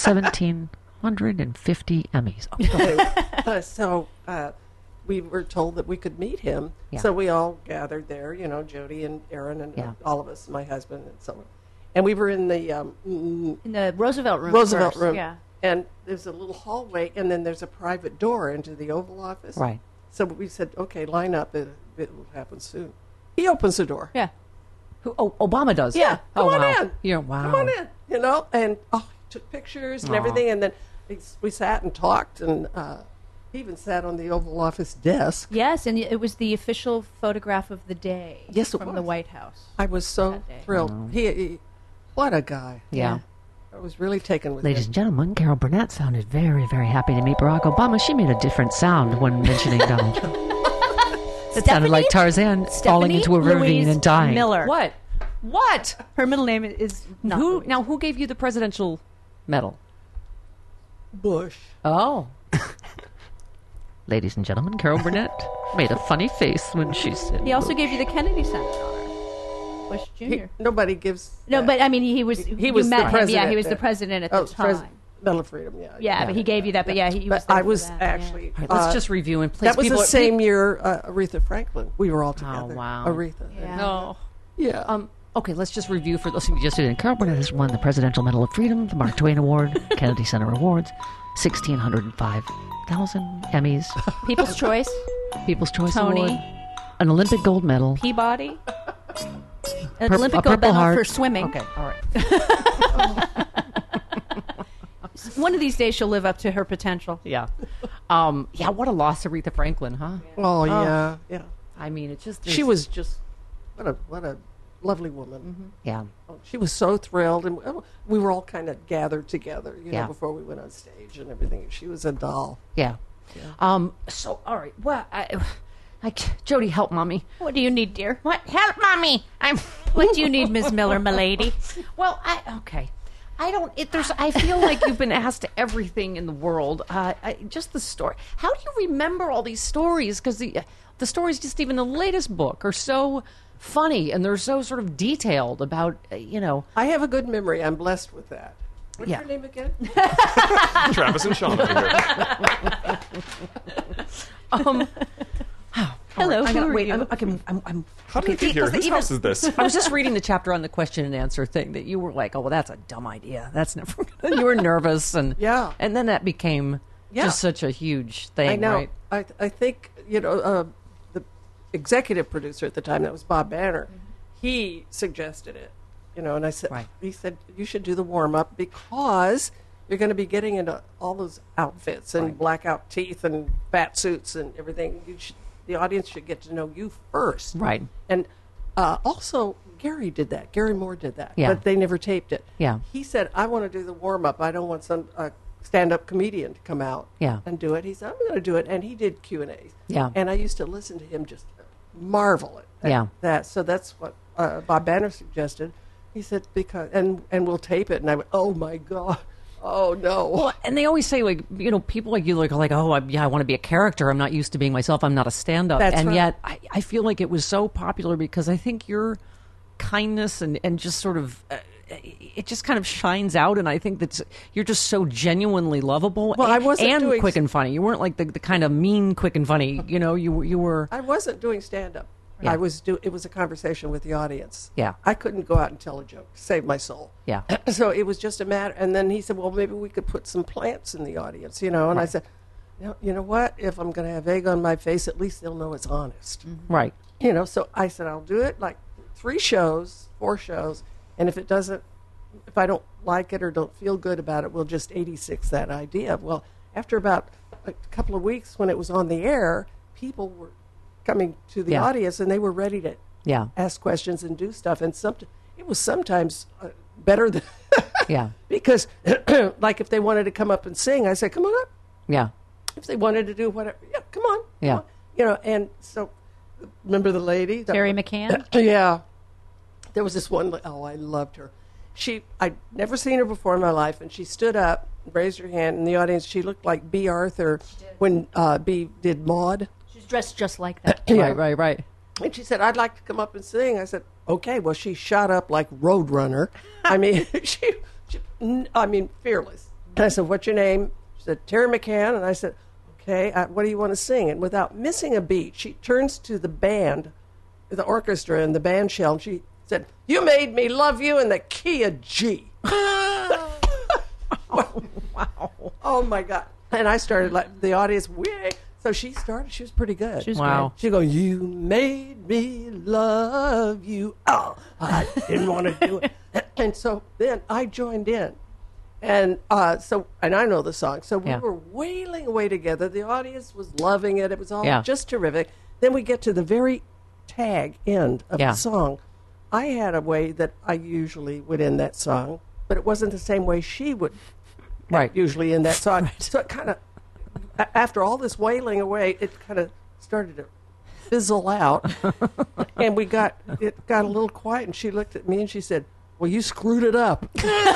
1,750 Emmys. So we were told that we could meet him, so we all gathered there. Jody and Aaron and all of us, my husband and so on. And we were in the Roosevelt room. Roosevelt first. room, Yeah. and there's a little hallway, and then there's a private door into the Oval Office. Right. So we said, okay, line up. It will happen soon. He opens the door. Yeah. Obama does? Yeah. Come on wow. in. Yeah, wow. Come on in. And he took pictures and everything, and then we sat and talked, and he even sat on the Oval Office desk. Yes, and it was the official photograph of the day. Yes, it from was. the White House. I was so thrilled. He what a guy. Yeah. I was really taken with Ladies him. and gentlemen, Carol Burnett sounded very, very happy to meet Barack Obama. She made a different sound when mentioning Donald Trump. It sounded like Tarzan falling into a ravine and dying. Miller. What? Her middle name is not Louise. Now, who gave you the presidential medal? Bush. Oh. Ladies and gentlemen, Carol Burnett made a funny face when she said... He also gave you the Kennedy Center honor. Bush Jr. Nobody gives... No, but I mean, he was the met president. him. Yeah, he was the president at the time. Medal of Freedom, yeah. Yeah, but he gave you that. But yeah, he was. But There I was for that, actually. All right, let's just review and please. That was people the same year Aretha Franklin. We were all together. Oh, wow. Aretha. Yeah. No. Yeah. Okay, let's just review for those who just did. Carol Burnett has won the Presidential Medal of Freedom, the Mark Twain Award, Kennedy Center Awards, 1,605,000 Emmys, People's Choice, People's Choice Tony. Award, an Olympic gold medal, Peabody, an a Olympic gold Purple medal Heart. for swimming. Okay, all right. One of these days, she'll live up to her potential. Yeah. What a loss, Aretha Franklin, huh? Oh, yeah. I mean, it's just... She was just... What a lovely woman. Mm-hmm. Yeah. Oh, she was so thrilled, and we were all kind of gathered together, before we went on stage and everything. She was a doll. Yeah. So, all right. Well, Jody, help Mommy. What do you need, dear? What? Help Mommy. What do you need, Miss Miller, m'lady? Well, okay. I feel like you've been asked everything in the world. Just the story. How do you remember all these stories? Because the stories, just even the latest book, are so funny and they're so sort of detailed about, I have a good memory. I'm blessed with that. What's your name again? Travis and Sean over here. Hello. Wait. How did we get here? Whose house is this? I was just reading the chapter on the question and answer thing that you were like, oh, well, that's a dumb idea. That's never. You were nervous, and and then that became just such a huge thing. I know. Right? I think the executive producer at the time, that was Bob Banner. He suggested it, and I said, he said you should do the warm up because you're going to be getting into all those outfits and blackout teeth and fat suits and everything. The audience should get to know you first. Right. And also, Gary did that. Gary Moore did that. Yeah. But they never taped it. Yeah. He said, I want to do the warm-up. I don't want some stand-up comedian to come out and do it. He said, I'm going to do it. And he did Q&As. Yeah. And I used to listen to him just marvel at that. So that's what Bob Banner suggested. He said, and we'll tape it. And I went, oh, my God. Oh, no. Well, and they always say, people like you are like, oh, I want to be a character. I'm not used to being myself. I'm not a stand-up. That's right. Yet I feel like it was so popular because I think your kindness and just sort of, it just kind of shines out. And I think that you're just so genuinely lovable I wasn't doing quick and funny. You weren't like the kind of mean, quick and funny. You were. I wasn't doing stand-up. Yeah. It was a conversation with the audience. Yeah. I couldn't go out and tell a joke to save my soul. Yeah. So it was just a matter. And then he said, well, maybe we could put some plants in the audience, And I said, you know what? If I'm going to have egg on my face, at least they'll know it's honest. Mm-hmm. Right. So I said, I'll do it like 4 shows. And if I don't like it or don't feel good about it, we'll just 86 that idea. Well, after about a couple of weeks when it was on the air, people were coming to the audience, and they were ready to ask questions and do stuff. And it was sometimes better than because, like, if they wanted to come up and sing, I said, "Come on up." Yeah. If they wanted to do whatever, come on. Come on. And so remember the lady, Terry McCann. Yeah, there was this one. Oh, I loved her, I'd never seen her before in my life, and she stood up, raised her hand in the audience. She looked like Bea Arthur when Bea did Maude. She's dressed just like that. Yeah. Right. And she said, I'd like to come up and sing. I said, okay. Well, she shot up like Roadrunner. I mean, fearless. And I said, what's your name? She said, Terry McCann. And I said, okay, what do you want to sing? And without missing a beat, she turns to the band, the orchestra and the band shell, and she said, you made me love you in the key of G. Wow. Oh, my God. And I started, like, the audience, so she started. She was pretty good. She was great. She go, you made me love you. Oh, I didn't want to do it. And so then I joined in. And and I know the song. So we were wailing away together. The audience was loving it. It was all just terrific. Then we get to the very tag end of the song. I had a way that I usually would end that song, but it wasn't the same way she would usually end that song. Right. So it kind of, after all this wailing away, it kind of started to fizzle out. And it got a little quiet, and she looked at me and she said, well, you screwed it up.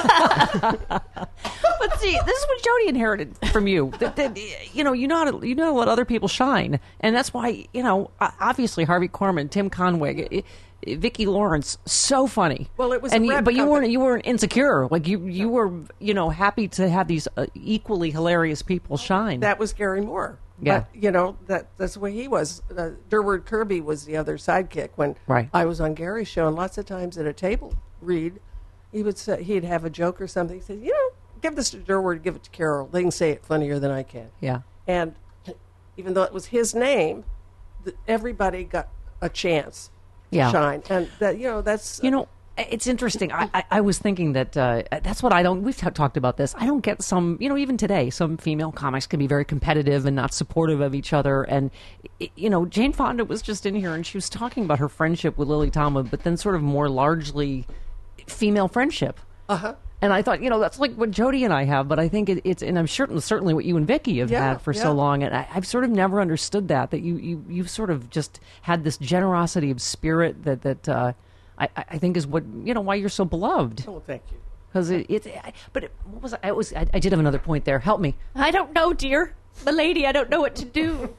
But see, this is what Jody inherited from you. You know how to let other people shine, and that's why obviously Harvey Korman, Tim Conway, Vicki Lawrence, so funny. Well, it was, but you weren't insecure. Like you were happy to have these equally hilarious people shine. That was Gary Moore. Yeah, but, that's the way he was. Durward Kirby was the other sidekick when I was on Gary's show, and lots of times at a table read, he would say, he'd have a joke or something. He said, give this to Durward, give it to Carol. They can say it funnier than I can. Yeah. And even though it was his name, everybody got a chance to shine. And that's it's interesting. I was thinking that that's what I don't. We've talked about this. I don't get some. Even today, some female comics can be very competitive and not supportive of each other. And Jane Fonda was just in here, and she was talking about her friendship with Lily Tomlin, but then sort of more largely female friendship. And I thought, that's like what Jody and I have, but I think it's, and I'm sure certainly what you and Vicki have had for so long, and I've sort of never understood that you've sort of just had this generosity of spirit that I think is what why you're so beloved. Oh, thank you. Because what was I did have another point there. Help me. I don't know, dear. Milady, I don't know what to do.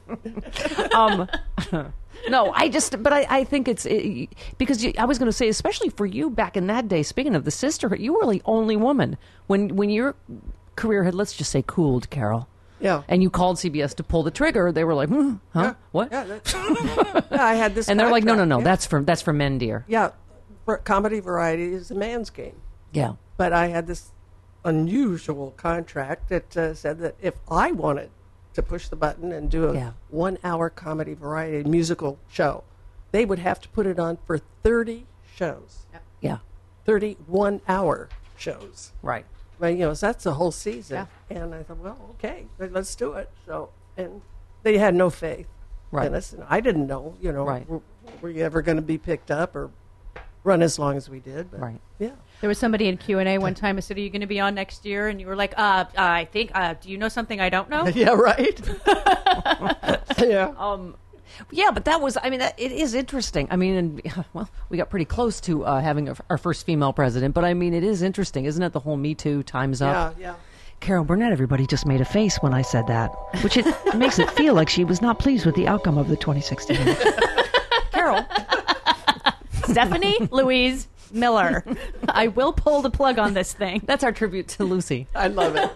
No, I think it's because I was going to say, especially for you back in that day, speaking of the sisterhood, you were the only woman when your career had, let's just say, cooled, Carol. Yeah. And you called CBS to pull the trigger. They were like, what? Yeah, I had this. And they're like, no, that's for men, dear. Yeah. Comedy variety is a man's game. Yeah. But I had this unusual contract that said that if I wanted to push the button and do a 1 hour comedy variety musical show, they would have to put it on for 30 shows. Yeah. 30 1 hour shows. Right. Well, so that's a whole season. Yeah. And I thought, well, okay, let's do it. So, and they had no faith in us. And I didn't know, were you ever going to be picked up or run as long as we did. But, yeah. There was somebody in Q&A one time who said, are you going to be on next year? And you were like, I think, do you know something I don't know? Yeah, right. Yeah. Yeah, but that was, it is interesting. We got pretty close to having our first female president, but it is interesting, isn't it? The whole Me Too, time's up. Yeah. Carol Burnett, everybody just made a face when I said that, which it makes it feel like she was not pleased with the outcome of the 2016 election. Carol. Stephanie Louise Miller. I will pull the plug on this thing. That's our tribute to Lucy. I love it.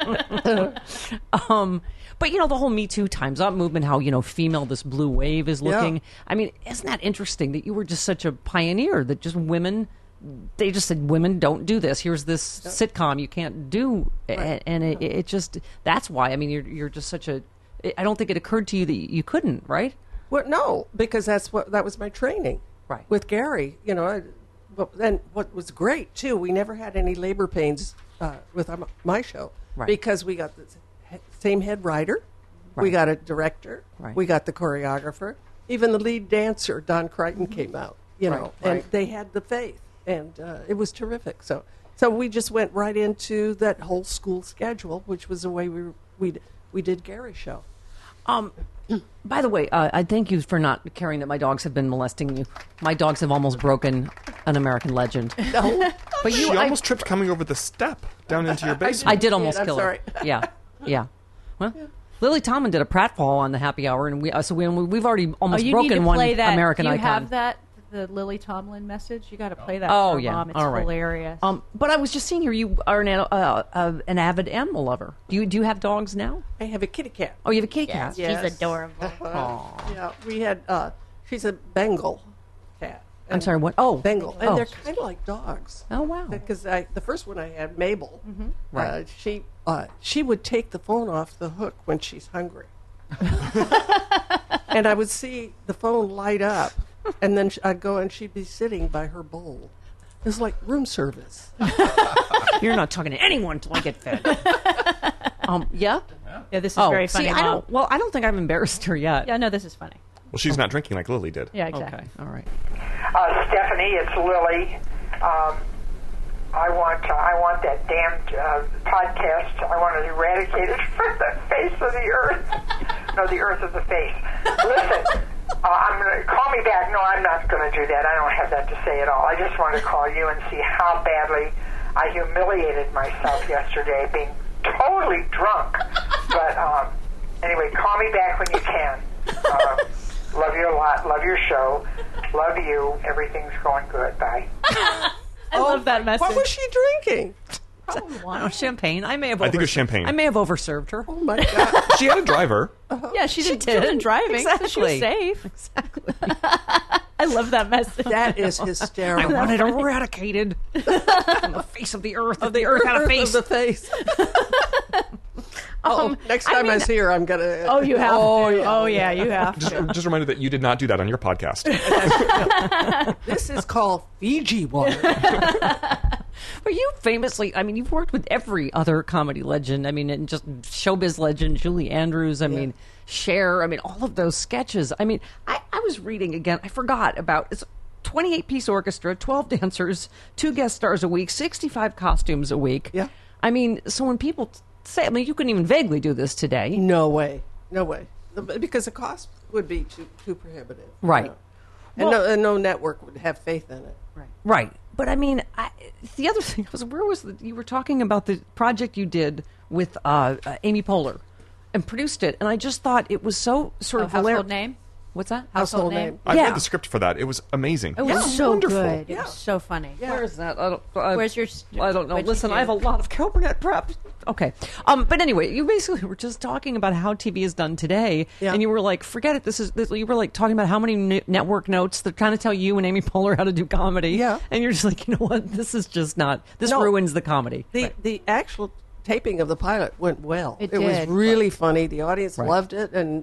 But the whole Me Too, time's up movement, how female this blue wave is looking. Yeah. Isn't that interesting that you were just such a pioneer that just women? They just said, women don't do this. Here's this sitcom you can't do, and it just that's why. You're just such a. I don't think it occurred to you that you couldn't, right? Well, no, because that was my training. Right. With Gary, but then what was great too, we never had any labor pains with my show, because we got the same head writer, we got a director, we got the choreographer, even the lead dancer Don Crichton came out, and they had the faith, and it was terrific. So we just went right into that whole school schedule, which was the way we did Gary's show. By the way, I thank you for not caring that my dogs have been molesting you. My dogs have almost broken an American legend. No. But she almost tripped coming over the step down into your basement. I did almost kill her. sorry. Yeah. Well, Lily Tomlin did a pratfall on the Happy Hour, and we've already almost you broken need to one play that. American Do you icon. have that? The Lily Tomlin message? You got to play that Oh, for yeah. Mom. It's All right. hilarious. But I was just seeing here, you are an avid animal lover. Do you have dogs now? I have a kitty cat. Oh, you have a kitty cat? Yes. She's adorable. Yeah, we had, she's a Bengal cat. I'm sorry, what? Oh. Bengal. And they're kind of like dogs. Oh, wow. Because the first one I had, Mabel, Right. she would take the phone off the hook when she's hungry. And I would see the phone light up, and then I'd go and she'd be sitting by her bowl. It was like room service. You're not talking to anyone until I get fed. Yeah? Yeah, this is very funny. See, I don't think I've embarrassed her yet. Yeah, no, this is funny. Well, she's not drinking like Lily did. Yeah, exactly. Okay, all right. Stephanie, it's Lily. I want that damned podcast. I want it eradicated from the face of the earth. No, the earth of the face. Listen, I'm going to call me back. No, I'm not going to do that. I don't have that to say at all. I just want to call you and see how badly I humiliated myself yesterday, being totally drunk. But anyway, call me back when you can. Love you a lot. Love your show. Love you. Everything's going good. Bye. I love that message. What was she drinking? Probably wine. Oh, champagne. I think it was champagne. I may have overserved her. Oh, my God. She had a driver. Yeah, she wasn't driving, so she was safe. Exactly. I love that message. That is hysterical. I want it eradicated from the face of the earth. Of the earth had a face. Of the face. Next time I see her, I'm going to... Oh, you have to. Yeah. Oh, yeah, you have to. Just a reminder that you did not do that on your podcast. This is called Fiji water. But you famously, I mean, you've worked with every other comedy legend. I mean, and just showbiz legend, Julie Andrews. I mean, Cher. I mean, all of those sketches. I mean, I was reading again. I forgot about it's 28-piece orchestra, 12 dancers, 2 guest stars a week, 65 costumes a week. Yeah. I mean, so when people say, I mean, you couldn't even vaguely do this today. No way. No way. Because the cost would be too prohibitive. Right. You know? And no network would have faith in it. Right. But I mean, the other thing was, you were talking about the project you did with Amy Poehler and produced it, and I just thought it was so sort of hilarious. Household name? What's that? Household name. I read the script for that. It was amazing. It was so wonderful. good. It was so funny. Yeah. Where is that? Where's your... I don't know. what'd you Listen, do? I have a lot of Carol Burnett prep. Okay. But anyway, you basically were just talking about how TV is done today, and you were like, forget it. You were like talking about how many network notes that kind of tell you and Amy Poehler how to do comedy. Yeah. And you're just like, you know what? This is just not... This ruins the comedy. The actual taping of the pilot went well. It was did. really funny. The audience loved it, and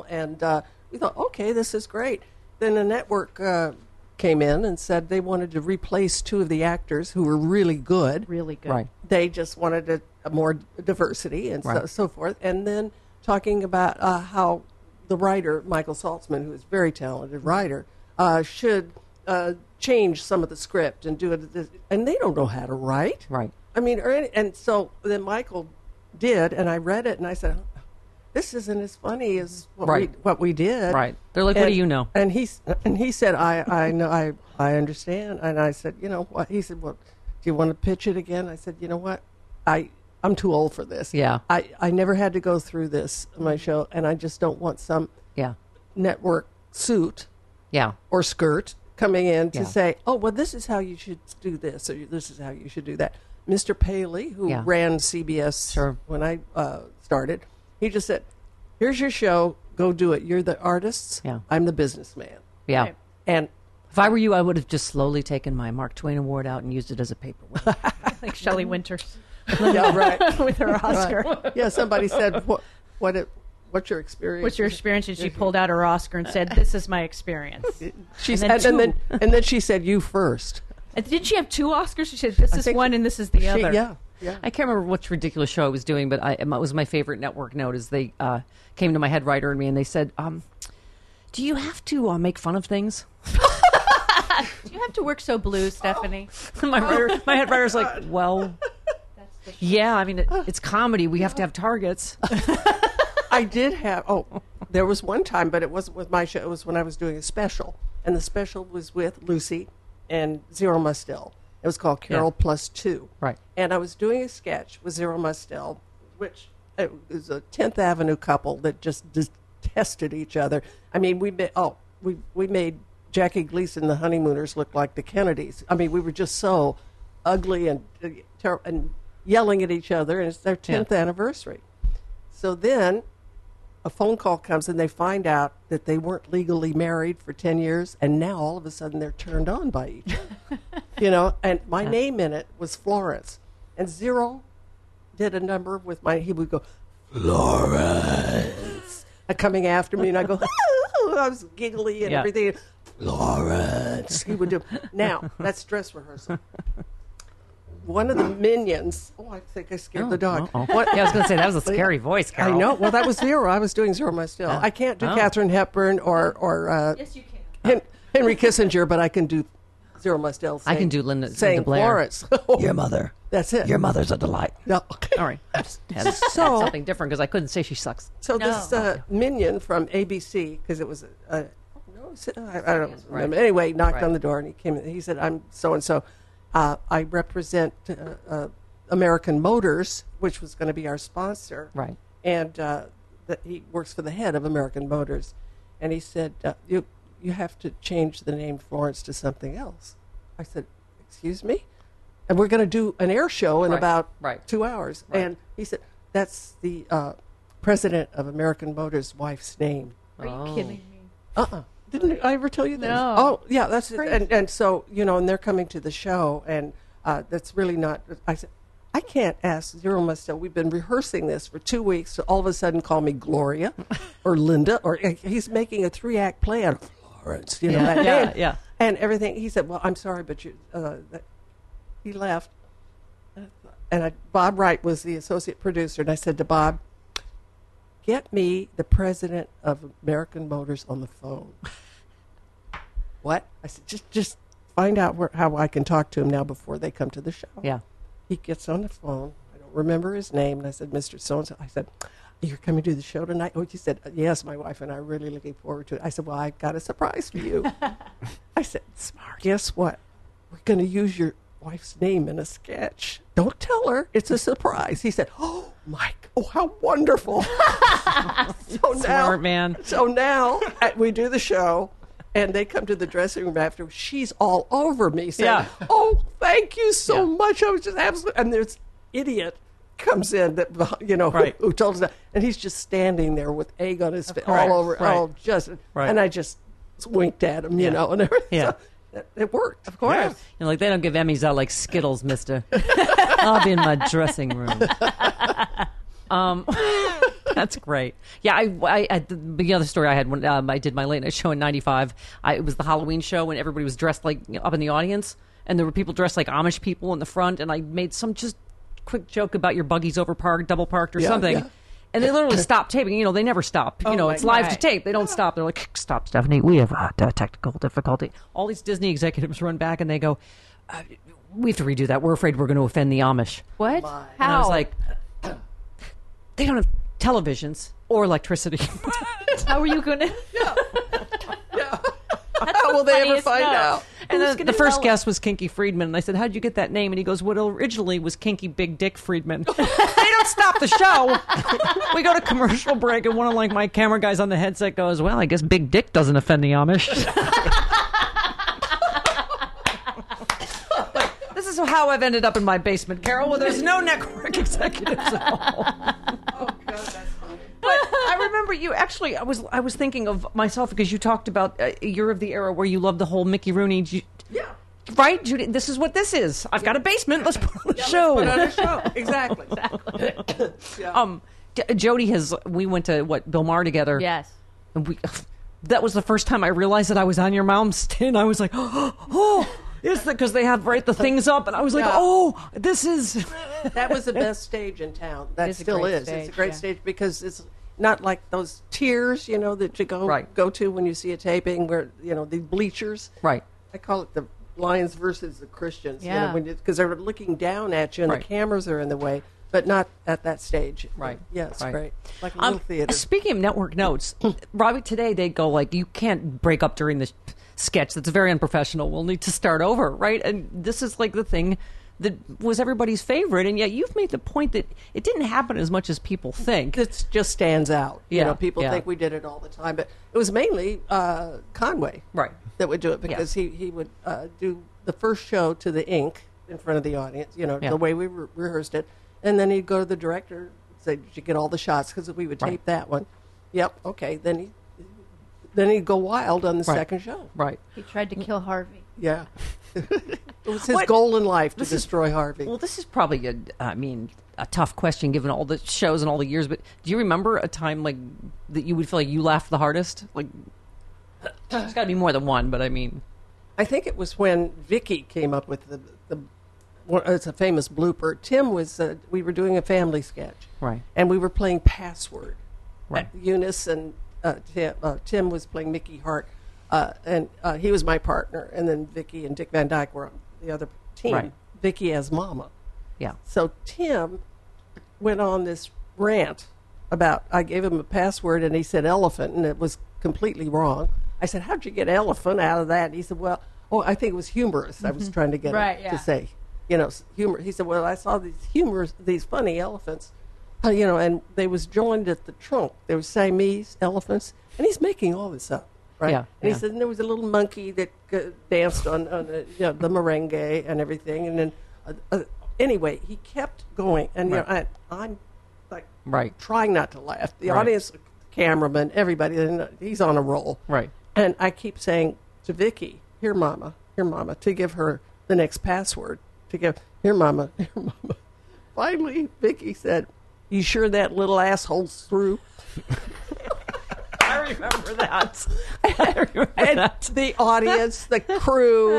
we thought, okay, this is great. Then the network came in and said they wanted to replace 2 of the actors who were really good. Really good. Right. They just wanted a more diversity and so forth. And then talking about how the writer, Michael Saltzman, who is a very talented writer, should change some of the script and do it. And they don't know how to write. Right. I mean, and so then Michael did, and I read it, and I said, this isn't as funny as what we did. Right. They're like, what do you know? And he said, I know, I understand. And I said, you know what? He said, well, do you want to pitch it again? I said, you know what? I'm too old for this. Yeah. I never had to go through this on my show, and I just don't want some network suit or skirt coming in to say, oh, well, this is how you should do this, or this is how you should do that. Mr. Paley, who ran CBS when I started, he just said, here's your show, go do it. You're the artists, I'm the businessman. Yeah. Right. And if I were you, I would have just slowly taken my Mark Twain Award out and used it as a paperweight. Like Shelley Winters. Yeah, right. With her Oscar. Right. Yeah, somebody said, what's your experience? What's your experience? And she pulled out her Oscar and said, this is my experience. And then she said, you first. Did she have 2 Oscars? She said, this is one and this is the other. Yeah. I can't remember which ridiculous show I was doing, but it was my favorite network note as they came to my head writer and me and they said, do you have to make fun of things? Do you have to work so blue, Stephanie? My head writer's like, well, yeah, I mean, it's comedy. We have to have targets. I did have, there was one time, but it wasn't with my show. It was when I was doing a special. And the special was with Lucy and Zero Mostel. It was called Carol Plus Two. Right. And I was doing a sketch with Zero Mostel, which it was a 10th Avenue couple that just detested each other. I mean, we made Jackie Gleason, the Honeymooners, look like the Kennedys. I mean, we were just so ugly and terrible and yelling at each other, and it's their 10th anniversary. So then a phone call comes, and they find out that they weren't legally married for 10 years, and now all of a sudden they're turned on by each other. You know, and my name in it was Florence. And Zero did a number with he would go, Florence, coming after me, and I go, I was giggly and everything. Florence, he would do. Now, that's dress rehearsal. One of the minions, I think I scared the dog. I was going to say, that was a scary voice, Carol. I know. Well, that was Zero. I was doing Zero myself. I can't do Katharine Hepburn or yes, you can. Henry Kissinger, but I can do Zero Mostel. I can do Linda saying Blair. Florence. Your mother. That's it. Your mother's a delight. No. All right. I just had something different because I couldn't say she sucks. So this minion from ABC, because it was I don't remember. Anyway, knocked on the door, and he came in. He said, I'm so-and-so. I represent American Motors, which was going to be our sponsor. Right. And that he works for the head of American Motors. And he said, you have to change the name Florence to something else. I said, excuse me? And we're going to do an air show in about 2 hours. Right. And he said, that's the president of American Motors' wife's name. Are you kidding me? Didn't I ever tell you that? No. Oh, yeah, that's it. And so, and they're coming to the show, and that's really not. I said, I can't ask Zero Mostel. We've been rehearsing this for 2 weeks, so all of a sudden call me Gloria or Linda, or he's making a 3-act play out of Florence, that name. Yeah. And everything. He said, well, I'm sorry, but he left. And Bob Wright was the associate producer, and I said to Bob, get me the president of American Motors on the phone. What? I said, just find out how I can talk to him now before they come to the show. Yeah. He gets on the phone. I don't remember his name. And I said, Mr. So-and-so. I said, you're coming to the show tonight? Oh, he said, yes, my wife and I are really looking forward to it. I said, well, I got a surprise for you. I said, smart. Guess what? We're going to use your wife's name in a sketch. Don't tell her. It's a surprise. He said, oh, Mike, how wonderful. Smart man. So now we do the show, and they come to the dressing room after. She's all over me saying, oh, thank you so much. I was just absolutely, and this idiot comes in that, who told us that, and he's just standing there with egg on his face all over, and I just winked at him, and everything. Yeah. So it worked. Of course. Yeah. They don't give Emmys out like Skittles, mister. I'll be in my dressing room. That's great. Yeah, the other story I had when I did my late night show in '95. It was the Halloween show when everybody was dressed like up in the audience, and there were people dressed like Amish people in the front, and I made some just quick joke about your buggy's overparked, double parked, or something. Yeah. And they literally stopped taping. They never stop. It's live to tape. They don't stop. They're like, stop, Stephanie. We have a technical difficulty. All these Disney executives run back and they go, we have to redo that. We're afraid we're going to offend the Amish. What? How? And I was like, they don't have televisions or electricity. How are you going to? How will they ever find out? And then the first guest was Kinky Friedman. And I said, how'd you get that name? And he goes, well, it originally was Kinky Big Dick Friedman. They don't stop the show. We go to commercial break, and one of my camera guys on the headset goes, well, I guess Big Dick doesn't offend the Amish. This is how I've ended up in my basement, Carol, where there's no network executives at all. Oh, God, that's funny. But I remember you actually. I was thinking of myself because you talked about you're of the era where you love the whole Mickey Rooney. Right, Judy. This is what this is. I've got a basement. Let's put on a show. Let's put on a show. Exactly. Jody we went to Bill Maher together. Yes. And that was the first time I realized that I was on your mom's stand. I was like, oh. Is that because they have the things up? And I was like, oh, this is. That was the best stage in town. That still is. It's a great stage because it's not like those tiers, that you go to when you see a taping where, the bleachers. Right. I call it the Lions versus the Christians. Yeah. Because they're looking down at you and the cameras are in the way, but not at that stage. Right. Yeah, it's great. Like a little theater. Speaking of network notes, Robbie, today they go you can't break up during the sketch that's very unprofessional. We'll need to start over, right? And this is like the thing that was everybody's favorite, and yet you've made the point that it didn't happen as much as people think. It just stands out. People think we did it all the time, but it was mainly Conway that would do it, because he would do the first show to the ink in front of the audience, the way we rehearsed it, and then he'd go to the director and say, did you get all the shots? Because we would tape that one. Yep, okay. Then he'd go wild on the second show. Right. He tried to kill Harvey. Yeah. It was his goal in life to destroy Harvey. Well, this is probably a tough question given all the shows and all the years, but do you remember a time like that you would feel like you laughed the hardest? Like, there's got to be more than one, but I mean, I think it was when Vicky came up with the it's a famous blooper. Tim was we were doing a family sketch, right? And we were playing Password. Right. Eunice and Tim was playing Mickey Hart, and he was my partner. And then Vicky and Dick Van Dyke were on the other team. Right. Vicky as Mama. Yeah. So Tim went on this rant about, I gave him a password and he said elephant, and it was completely wrong. I said, how'd you get elephant out of that? And he said, well, I think it was humorous. I was trying to get him to say, humor. He said, well, I saw these funny elephants, and they was joined at the trunk. They were Siamese elephants, and he's making all this up, right? Yeah, and he said, and there was a little monkey that danced on the merengue and everything, and then anyway, he kept going, and I'm like trying not to laugh. The audience, cameraman, everybody, he's on a roll, right? And I keep saying to Vicky, here, Mama, to give her the next password. Here, Mama. Finally, Vicky said, you sure that little asshole's through? I remember that. The audience, the crew,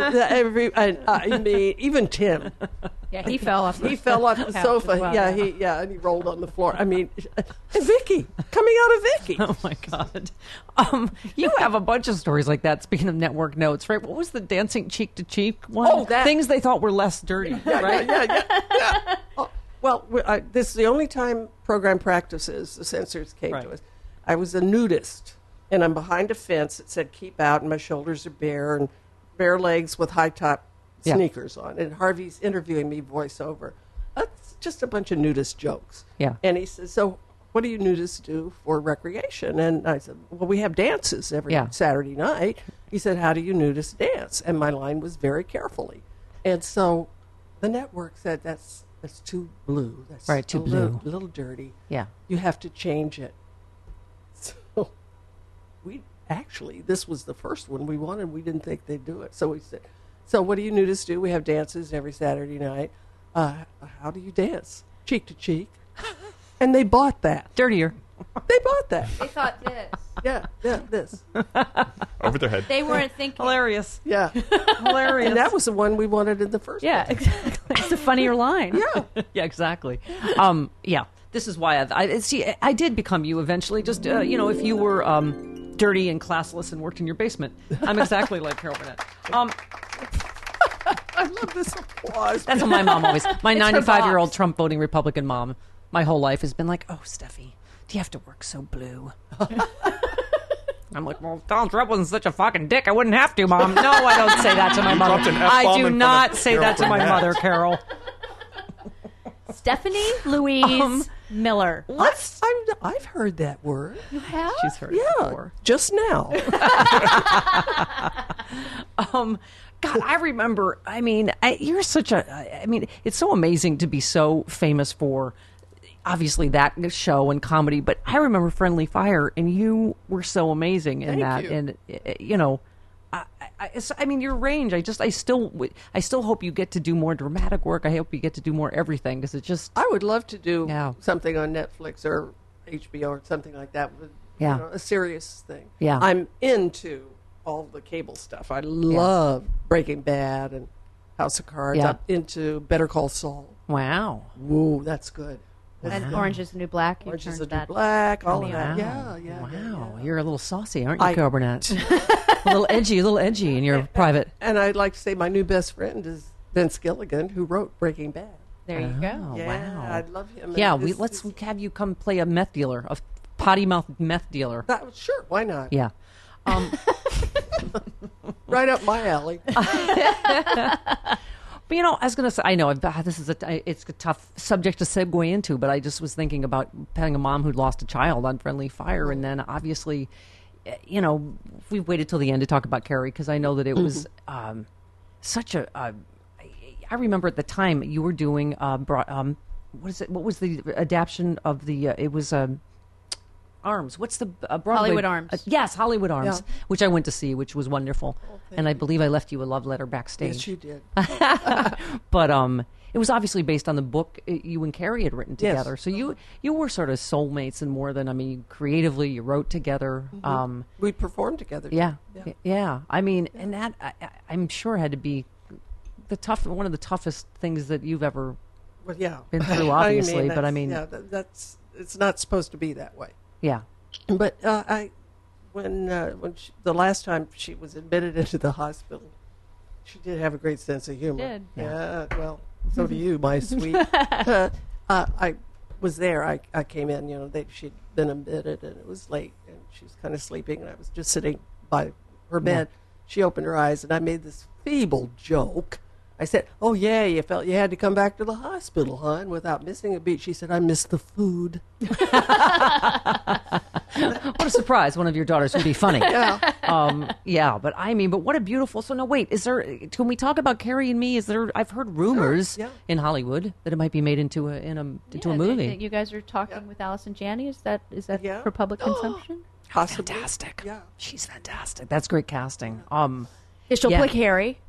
even Tim. Yeah, he fell off. He fell off the sofa. Well, and he rolled on the floor. I mean, and Vicky, coming out of Vicky. Oh my God! You have a bunch of stories like that. Speaking of network notes, right? What was the dancing cheek to cheek one? Oh, that things they thought were less dirty, right? Yeah. Well, this is the only time program practices the censors came to us. I was a nudist, and I'm behind a fence that said "keep out," and my shoulders are bare, and bare legs with high top sneakers on. And Harvey's interviewing me voiceover. That's just a bunch of nudist jokes. Yeah. And he says, so what do you nudists do for recreation? And I said, well, we have dances every Saturday night. He said, how do you nudists dance? And my line was very carefully. And so the network said, that's too blue. That's too blue. A little dirty. Yeah. You have to change it. So this was the first one we wanted. We didn't think they'd do it. So we said, so what do you nudists do? We have dances every Saturday night. How do you dance? Cheek to cheek. And they bought that. Dirtier. They bought that. They thought this. Yeah, this. Over their head. They weren't thinking. Hilarious. Yeah. Hilarious. And that was the one we wanted in the first place. Yeah, exactly. It's a funnier line. Yeah. Yeah, exactly. This is why I did become you eventually. Just, if you were dirty and classless and worked in your basement. I'm exactly like Carol Burnett. I love this applause. That's what my mom always... My 95-year-old Trump voting Republican mom, my whole life has been like, oh, Steffi, do you have to work so blue? I'm like, well, if Donald Trump wasn't such a fucking dick, I wouldn't have to, Mom. No, I don't say that to my mother. I do not say that to my mother, Carol. Stephanie Louise Miller. What? I've heard that word. You have? She's heard it before. Just now. God, I remember, you're such it's so amazing to be so famous for, obviously, that show and comedy, but I remember Friendly Fire, and you were so amazing in that. You. And, your range, I still hope you get to do more dramatic work. I hope you get to do more everything, because it's just... I would love to do something on Netflix or HBO or something like that, with a serious thing. Yeah. I'm into all the cable stuff. I love Breaking Bad and House of Cards. Yeah. I'm into Better Call Saul. Wow. Woo, that's good. And Orange is the New Black. Orange is the New Black, all of that. Wow. Yeah. Wow. You're a little saucy, aren't you, Carol Burnett? a little edgy in your private. And I'd like to say my new best friend is Vince Gilligan, who wrote Breaking Bad. There you go. Yeah, wow. I love him. Yeah, let's have you come play a meth dealer, a potty mouth meth dealer. Sure, why not? Yeah. Right up my alley. But I was going to say, I know this is it's a tough subject to segue into, but I just was thinking about having a mom who'd lost a child on friendly fire, and then obviously, we waited till the end to talk about Carrie because I know that it was such a. I remember at the time you were doing what is it? What was the adaptation of the? It was Arms. What's the Broadway? Hollywood Arms. Yes, Hollywood Arms, Yeah. which I went to see, which was wonderful. And I believe I left you a love letter backstage. Yes, you did. But it was obviously based on the book you and Carrie had written together. Yes. So you were sort of soulmates and more than, creatively you wrote together. Mm-hmm. We performed together. Yeah. I mean, and that I'm sure had to be one of the toughest ththings that you've ever been through, obviously. That's it's not supposed to be that way. Yeah. But when the last time she was admitted into the hospital, she did have a great sense of humor. She did. Yeah. Well, so do you, my sweet. I was there. I came in. She'd been admitted, and it was late, and she was kind of sleeping, and I was just sitting by her bed. Yeah. She opened her eyes, and I made this feeble joke. I said, "Oh yeah, you felt you had to come back to the hospital, huh?" And without missing a beat, she said, "I missed the food." What a surprise! One of your daughters would be funny. Yeah. But what a beautiful. So no, wait. Can we talk about Carrie and Me? I've heard rumors in Hollywood that it might be made into a movie. You guys are talking with Allison Janney. Is that for public consumption? Possibly. Fantastic. Yeah. She's fantastic. That's great casting. She'll play Carrie.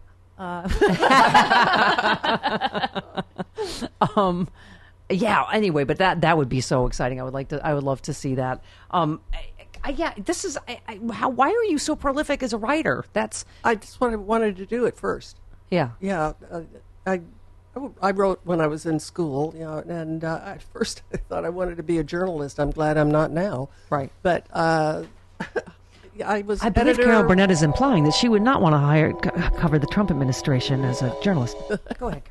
Anyway, but that would be so exciting. I would love to see that. This is why are you so prolific as a writer? I just wanted to do it first. Yeah. I wrote when I was in school, and at first I thought I wanted to be a journalist. I'm glad I'm not now. Right. But I believe Carol Burnett is implying that she would not want to cover the Trump administration as a journalist. Go ahead, Carol.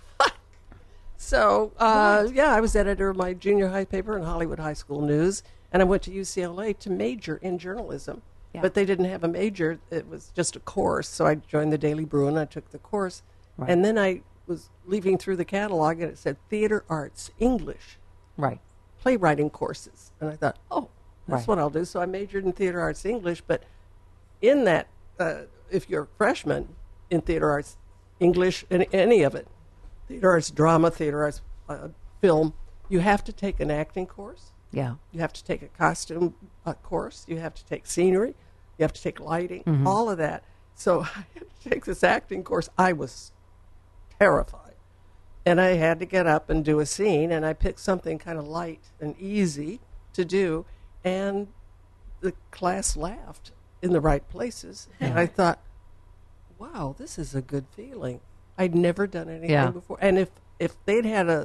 So, I was editor of my junior high paper in Hollywood High School News, and I went to UCLA to major in journalism. Yeah. But they didn't have a major. It was just a course. So I joined the Daily Bruin. I took the course. Right. And then I was leaving through the catalog, and it said Theater Arts English. Right. Playwriting courses. And I thought, that's what I'll do. So I majored in Theater Arts English. But in that, if you're a freshman in Theater Arts English, and any of it, Theater Arts Drama, Theater Arts Film, you have to take an acting course. Yeah. You have to take a costume course. You have to take scenery. You have to take lighting, all of that. So I had to take this acting course. I was terrified. And I had to get up and do a scene, and I picked something kind of light and easy to do, and the class laughed in the right places. And I thought, wow, this is a good feeling. I'd never done anything before. And if they'd had a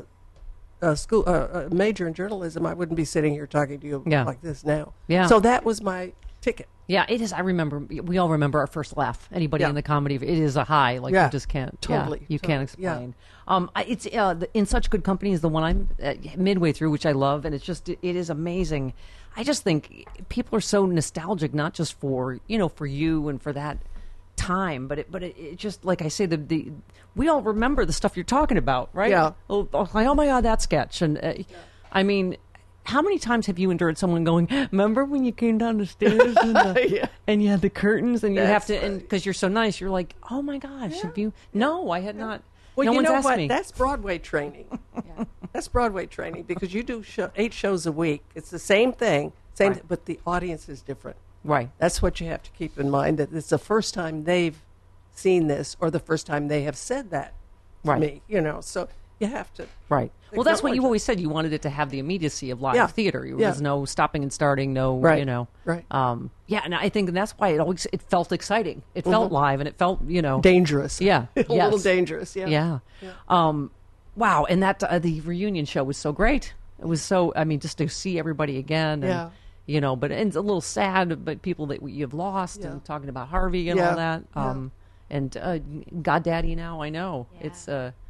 major in journalism, I wouldn't be sitting here talking to you like this now. Yeah. So that was my ticket. Yeah, it is. I remember. We all remember our first laugh. Anybody in the comedy, it is a high. Like you just can't. Totally. You can't explain. Yeah. It's in Such Good Company is the one I'm midway through, which I love, and it is amazing. I just think people are so nostalgic, not just for for you and for that time, but it just, like I say, the we all remember the stuff you're talking about, right? Yeah. Like, oh my God, that sketch. And I mean, how many times have you endured someone going, remember when you came down the stairs and you had the curtains and you have to, and because you're so nice, you're like, oh my gosh, have you? No, I had not. Well, no one's asked me. That's Broadway training. That's Broadway training, because you do 8 shows a week. It's the same thing, but the audience is different. Right. That's what you have to keep in mind, that it's the first time they've seen this or the first time they have said that to me, so you have to. Right. Well, that's what you always said. You wanted it to have the immediacy of live theater. There was no stopping and starting, Right. And I think that's why it felt exciting. It felt live, and it felt, dangerous. Yeah. A little dangerous. Yeah. Wow. And that the reunion show was so great. It was so, just to see everybody again. And, but it's a little sad, but people that you've lost, and talking about Harvey and all that. And Goddaddy now, I know. Yeah. It's,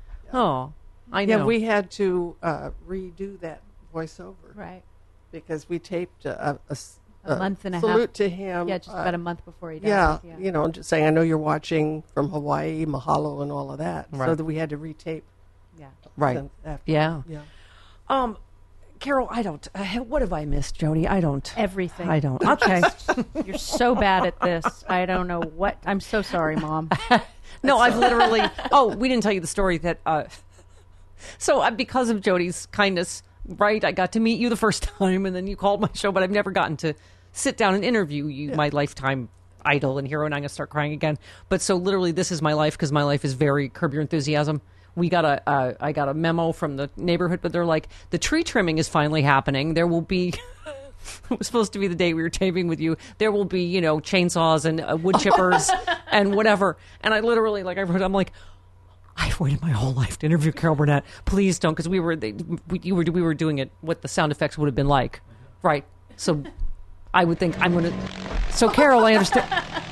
I know. Yeah, we had to redo that voiceover. Right. Because we taped a a month and a half. Salute to him. Yeah, just about a month before he died. Yeah, you know, just saying, I know you're watching from Hawaii, mahalo and all of that. Right. So that we had to retape. Yeah. Right. Yeah. Yeah. Carol, I don't. What have I missed, Jody? I don't. Everything. I don't. Okay. You're so bad at this. I don't know what. I'm so sorry, Mom. No, I've literally. Oh, we didn't tell you the story that. So because of Jody's kindness, right? I got to meet you the first time, and then you called my show, but I've never gotten to sit down and interview you, my lifetime idol and hero, and I'm going to start crying again. But so literally, this is my life because my life is very Curb Your Enthusiasm. I got a memo from the neighborhood, but they're like, the tree trimming is finally happening. There will be, it was supposed to be the day we were taping with you. There will be, chainsaws and wood chippers and whatever. And I literally, I'm like, I've waited my whole life to interview Carol Burnett. Please don't, because we were doing it what the sound effects would have been like, right? So I would think I'm going to. So Carol, I understand.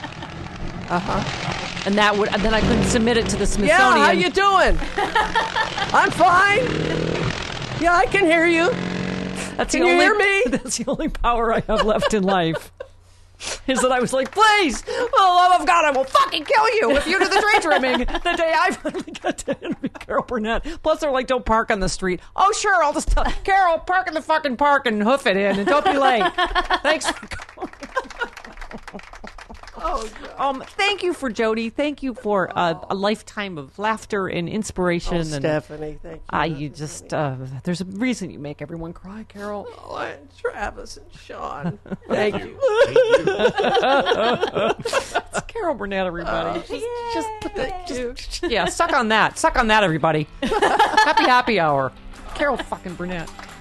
And then I couldn't submit it to the Smithsonian. Yeah, how you doing? I'm fine. Yeah, I can hear you. Can you hear me? That's the only power I have left in life. Is that I was like, please, for the love of God, I will fucking kill you if you do the tree trimming the day I finally got to interview Carol Burnett. Plus, they're like, don't park on the street. Oh, sure, I'll just tell Carol, park in the fucking park and hoof it in and don't be late. Thanks for calling. Thank you for Jody. Thank you for a lifetime of laughter and inspiration. And Stephanie, thank you. You just there's a reason you make everyone cry, Carol. Oh, and Travis and Sean. Thank you. It's Carol Burnett, everybody. Just suck on that. Suck on that, everybody. Happy hour. Carol fucking Burnett.